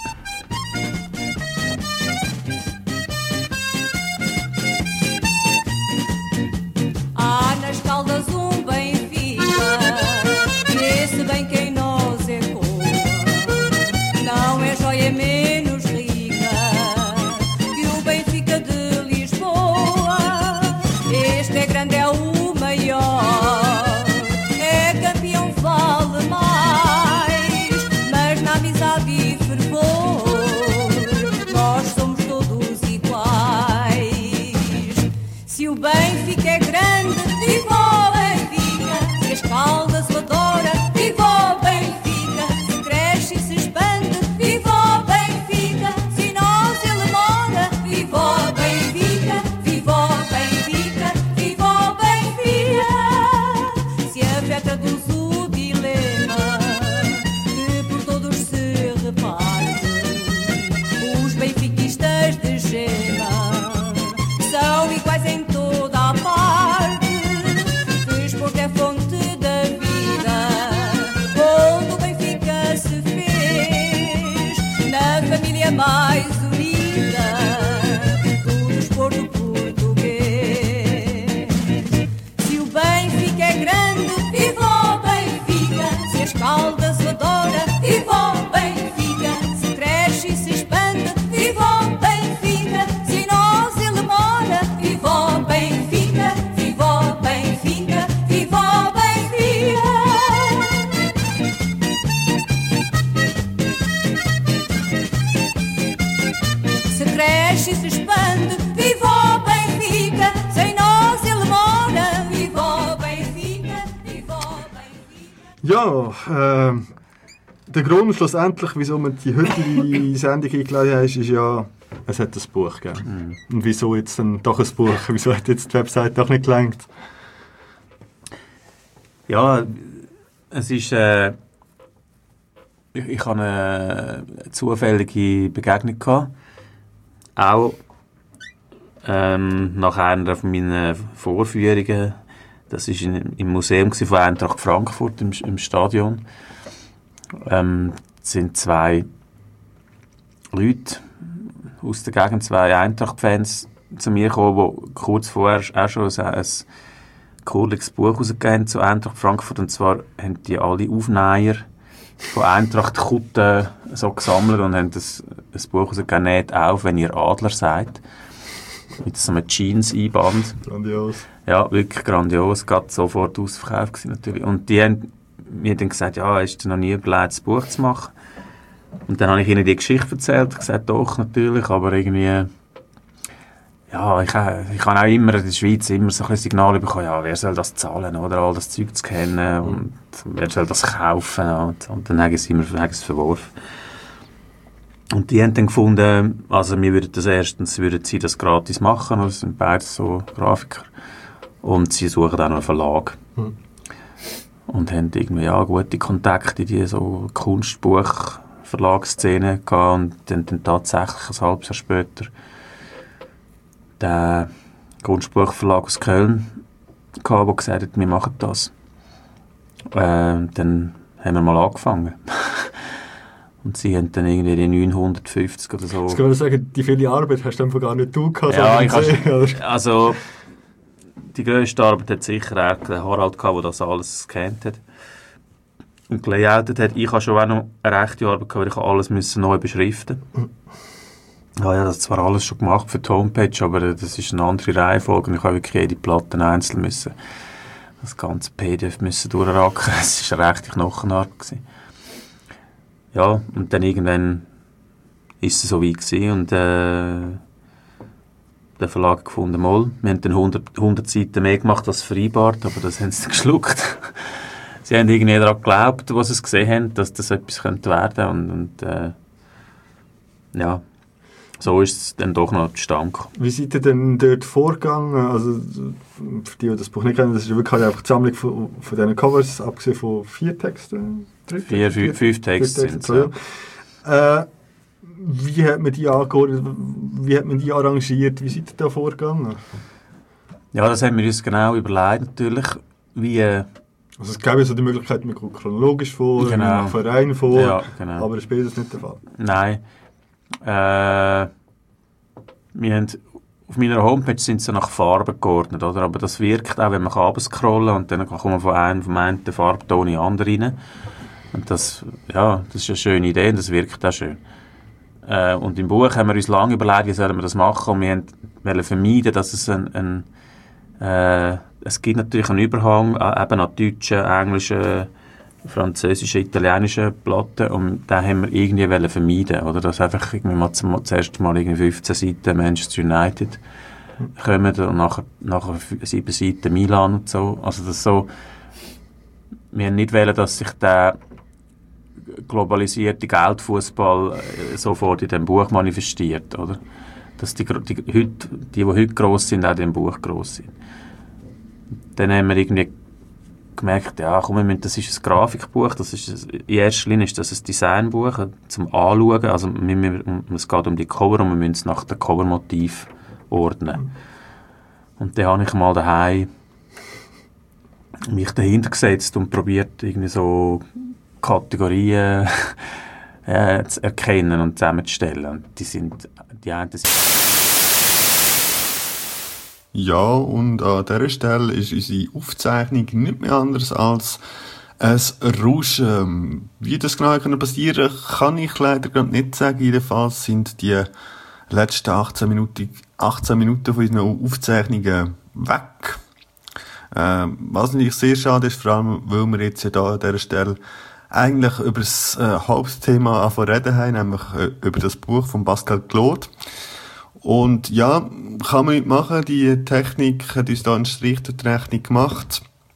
Nas Caldas Benfica, esse bem quem nós ecoa. Não é joia menos rica que o Benfica de Lisboa. Este é grande, é o maior, é campeão, vale mais. Mas na amizade e fervor Ja, der Grund schlussendlich, wieso wir die heutige Sendung eingeladen haben, ist ja, es hat ein Buch gegeben. Und wieso jetzt dann doch ein Buch? Wieso hat jetzt die Website doch nicht gelangt? Ja, es ist... Ich hatte eine zufällige Begegnung gehabt. Auch nach einer von meinen Vorführungen. Das war im Museum von Eintracht Frankfurt, im Stadion. Es sind zwei Leute aus der Gegend, zwei Eintracht-Fans, zu mir gekommen, die kurz vorher auch schon ein kurliges Buch rausgegeben zu Eintracht Frankfurt. Und zwar haben die alle Aufnäher von Eintracht Kutten so gesammelt und haben ein Buch rausgegeben, «Näht auf, wenn ihr Adler seid». Mit so einem Jeans-Einband. Grandios. Ja, wirklich grandios. Gerade sofort ausverkauft gewesen, natürlich. Und die haben mir dann gesagt, ja, hast du noch nie überlegt, ein Buch zu machen? Und dann habe ich ihnen die Geschichte erzählt. Ich gesagt, doch, natürlich, aber irgendwie... Ja, ich habe auch immer in der Schweiz immer so ein Signal bekommen, ja, wer soll das zahlen, oder all das Zeug zu kennen und wer soll das kaufen, und dann haben sie es verworfen. Und die haben dann gefunden, also wir würden sie das gratis machen, oder sind beide so Grafiker, und sie suchen auch noch einen Verlag. Und haben irgendwie, ja, gute Kontakte in die so Kunstbuch-Verlagsszene gehabt, und dann tatsächlich ein halbes Jahr später der Kunstbuchverlag aus Köln gehabt, der gesagt hat, wir machen das. Dann haben wir mal angefangen. Und sie haben dann irgendwie die 950 oder so. Jetzt kann man sagen, die viele Arbeit hast du einfach gar nicht du gehabt. Ja, also die grösste Arbeit hat sicher auch der Harald gehabt, der das alles gescannt hat und gelayoutet hat. Ich habe schon auch noch eine rechte Arbeit gehabt, weil ich alles neu beschriften musste. Ja, das zwar alles schon gemacht für die Homepage, aber das ist eine andere Reihenfolge und ich habe wirklich jede Platte einzeln müssen das ganze PDF müssen durchracken. Es war eine rechte Knochenart gewesen. Ja, und dann irgendwann ist es so weit gewesen und der Verlag gefunden, mal, wir haben dann 100 Seiten mehr gemacht als vereinbart, aber das haben sie geschluckt. Sie haben irgendwie daran geglaubt, was sie gesehen haben, dass das etwas könnte werden und ja, so ist es dann doch noch zustande gekommen. Wie seid ihr denn dort vorgegangen? Also, für die das Buch nicht kennen, das ist wirklich einfach die Sammlung von diesen Covers, abgesehen von 4 Texten? 5 Texte sind es. Wie hat man die angeordnet? Wie hat man die arrangiert? Wie seid ihr da vorgegangen? Ja, das haben wir uns genau überlegt natürlich. Also es gäbe ja so die Möglichkeit, man geht chronologisch vor, genau. Man macht Verein vor, ja, genau. Aber das Spiel ist nicht der Fall. Nein. Wir haben, auf meiner Homepage sind sie nach Farben geordnet, oder? Aber das wirkt auch, wenn man runterscrollen und dann kommt man vom einen Farbton in den anderen rein. Und das ist eine schöne Idee und das wirkt auch schön. Und im Buch haben wir uns lange überlegt, wie sollen wir das machen, und wir wollten vermeiden, dass es es gibt natürlich einen Überhang eben an deutschen, englischen, französischen, italienischen Platten, und den haben wir irgendwie vermeiden, oder? Dass einfach irgendwie mal zuerst mal irgendwie 15 Seiten Manchester United kommen und nachher 7 Seiten Milan und so. Also das so, wir haben nicht wollen, dass sich der globalisierte Geldfußball sofort in dem Buch manifestiert, oder? Dass die heute gross sind, auch in dem Buch gross sind. Dann haben wir irgendwie gemerkt, ja, komm, das ist ein Grafikbuch, in erster Linie ist das ein Designbuch zum Anschauen, also es geht um die Cover und wir müssen es nach dem Covermotiv ordnen. Und dann habe ich mal daheim mich dahinter gesetzt und probiert irgendwie so Kategorien zu erkennen und zusammenzustellen. Und die einen sind ja, und an dieser Stelle ist unsere Aufzeichnung nicht mehr anders als ein Rauschen. Wie das genau passieren kann ich leider gerade nicht sagen. Jedenfalls sind die letzten 18 Minuten von unseren Aufzeichnungen weg. Was natürlich sehr schade ist, vor allem, weil wir jetzt ja da an dieser Stelle eigentlich über das Hauptthema reden haben, nämlich über das Buch von Pascal Claude. Und ja, kann man nicht machen. Die Technik hat uns da einen Strich durch die Rechnung gemacht.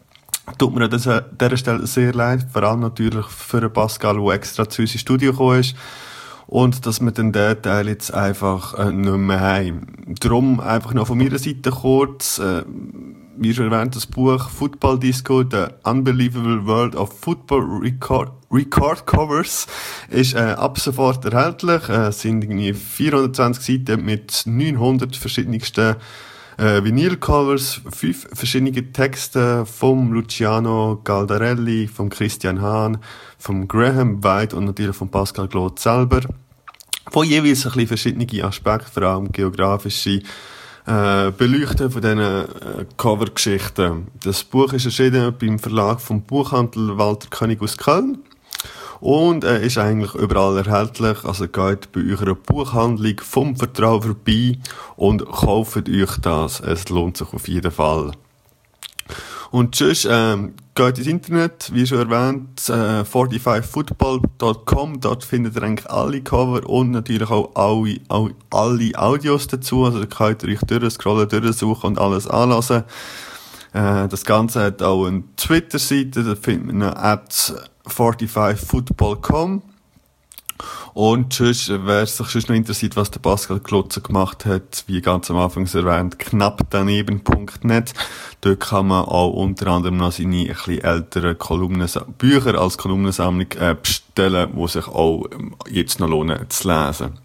Tut mir an dieser Stelle sehr leid, vor allem natürlich für den Pascal, der extra zu uns ins Studio gekommen ist. Und dass wir den Teil jetzt einfach nicht mehr haben. Darum einfach noch von meiner Seite kurz, wie schon erwähnt, das Buch Football Disco, The Unbelievable World of Football Record Covers ist ab sofort erhältlich. Es sind irgendwie 420 Seiten mit 900 verschiedensten Vinylcovers, 5 verschiedene Texte vom Luciano Galdarelli, vom Christian Hahn, vom Graham White und natürlich von Pascal Claude selber. Von jeweils ein bisschen verschiedene Aspekte, vor allem geografische Beleuchten von diesen Covergeschichten. Das Buch ist erschienen beim Verlag vom Buchhandel Walter König aus Köln. Und ist eigentlich überall erhältlich. Also geht bei eurer Buchhandlung vom Vertrauen vorbei und kauft euch das. Es lohnt sich auf jeden Fall. Und sonst geht ins Internet, wie schon erwähnt, 45football.com. Dort findet ihr eigentlich alle Cover und natürlich auch alle Audios dazu. Also da könnt ihr euch durchscrollen, durchsuchen und alles anlassen. Das Ganze hat auch eine Twitter-Seite, da findet man at 45football.com. Und sonst, wer sich sonst noch interessiert, was der Pascal Klotzer gemacht hat, wie ganz am Anfang erwähnt, knappdaneben.net. Dort kann man auch unter anderem noch seine ein bisschen älteren Bücher als Kolumnensammlung bestellen, die sich auch jetzt noch lohnen zu lesen.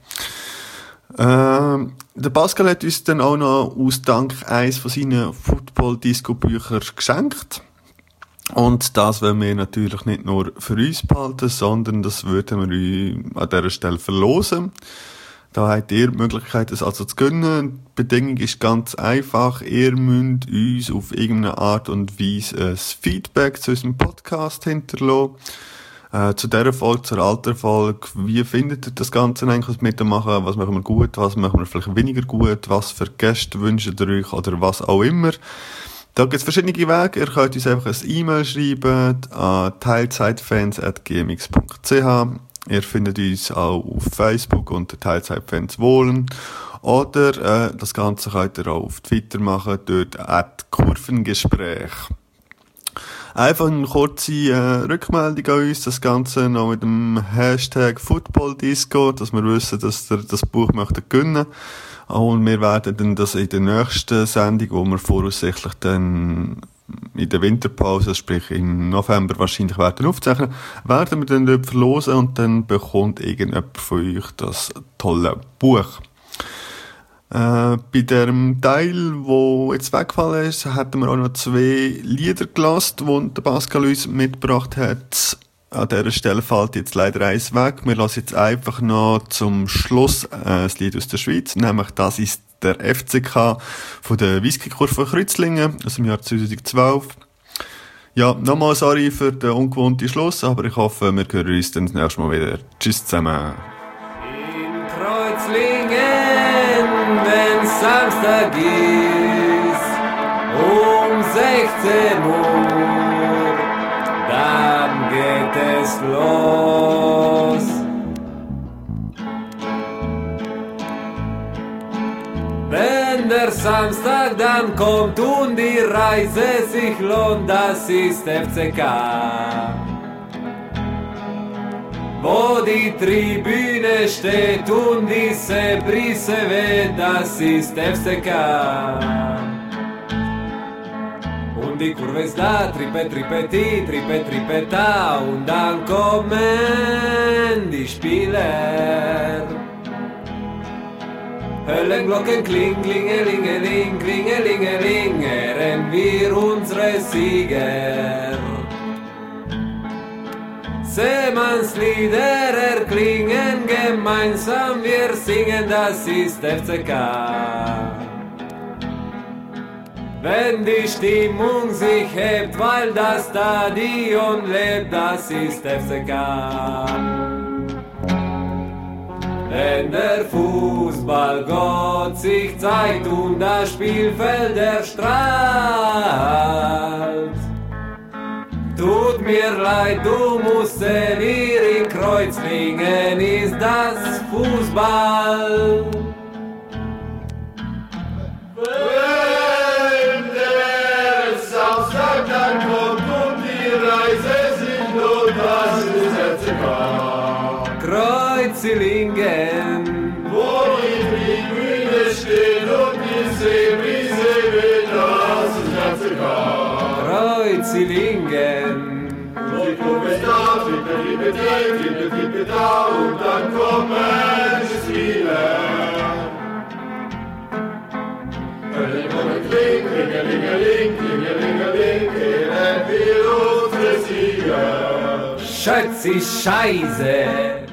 Der Pascal hat uns dann auch noch aus Dank eins von seinen Football-Disco-Büchern geschenkt. Und das wollen wir natürlich nicht nur für uns behalten, sondern das würden wir an dieser Stelle verlosen. Da habt ihr die Möglichkeit, es also zu gönnen. Die Bedingung ist ganz einfach. Ihr müsst uns auf irgendeine Art und Weise ein Feedback zu unserem Podcast hinterlassen. Zu dieser Folge, zur alten Folge, wie findet ihr das Ganze eigentlich, was wir machen? Was machen wir gut, was machen wir vielleicht weniger gut? Was für Gäste wünscht ihr euch oder was auch immer? Da gibt es verschiedene Wege. Ihr könnt uns einfach ein E-Mail schreiben an teilzeitfans@gmx.ch. Ihr findet uns auch auf Facebook unter Teilzeitfans wohlen. Oder das Ganze könnt ihr auch auf Twitter machen, dort @Kurvengespräch. Einfach eine kurze Rückmeldung an uns, das Ganze noch mit dem Hashtag FootballDisco, dass wir wissen, dass ihr das Buch möchtet gönnen. Und wir werden dann das in der nächsten Sendung, wo wir voraussichtlich dann in der Winterpause, sprich im November wahrscheinlich werden aufzeichnen, werden wir dann dort verlosen und dann bekommt irgendjemand von euch das tolle Buch. Bei dem Teil, wo jetzt weggefallen ist, hatten wir auch noch 2 Lieder gelassen, die der Pascal uns mitgebracht hat. An dieser Stelle fällt jetzt leider eins weg. Wir lassen jetzt einfach noch zum Schluss das Lied aus der Schweiz, nämlich das ist der FCK von der Whisky-Kurve Kreuzlingen aus dem Jahr 2012. Ja, nochmal sorry für den ungewohnten Schluss, aber ich hoffe, wir hören uns dann das nächste Mal wieder. Tschüss zusammen. In Kreuzlingen, wenn's Samstag ist, um 16 Uhr, dann geht es los. Wenn der Samstag dann kommt und die Reise sich lohnt, das ist FCK. Wo die Tribüne steht und diese Brise weht, das ist FCK. Und die Kurve ist da, tripeti, tripeta, und dann kommen die Spieler. Höllenglocken kling, klingelingeling, klingelingeling, ehren wir unsere Sieger. Seemannslieder erklingen gemeinsam, wir singen, das ist FCK. Wenn die Stimmung sich hebt, weil das Stadion lebt, das ist FCK. Wenn der Fußballgott sich zeigt und das Spielfeld erstrahlt, tut mir leid, du musst hier in Kreuzlingen, ist das Fußball. Wenn der Samstag dann kommt Kreuzlingen, wo die Tribüne steht und die Seebrise weht, das ist ganz egal. Kreuzlingen, und die Gruppe ist da, Trippe da, und dann kommen die Spiele. Klingelingeling, kehren wir unsere Sieger. Schötzi Scheiße.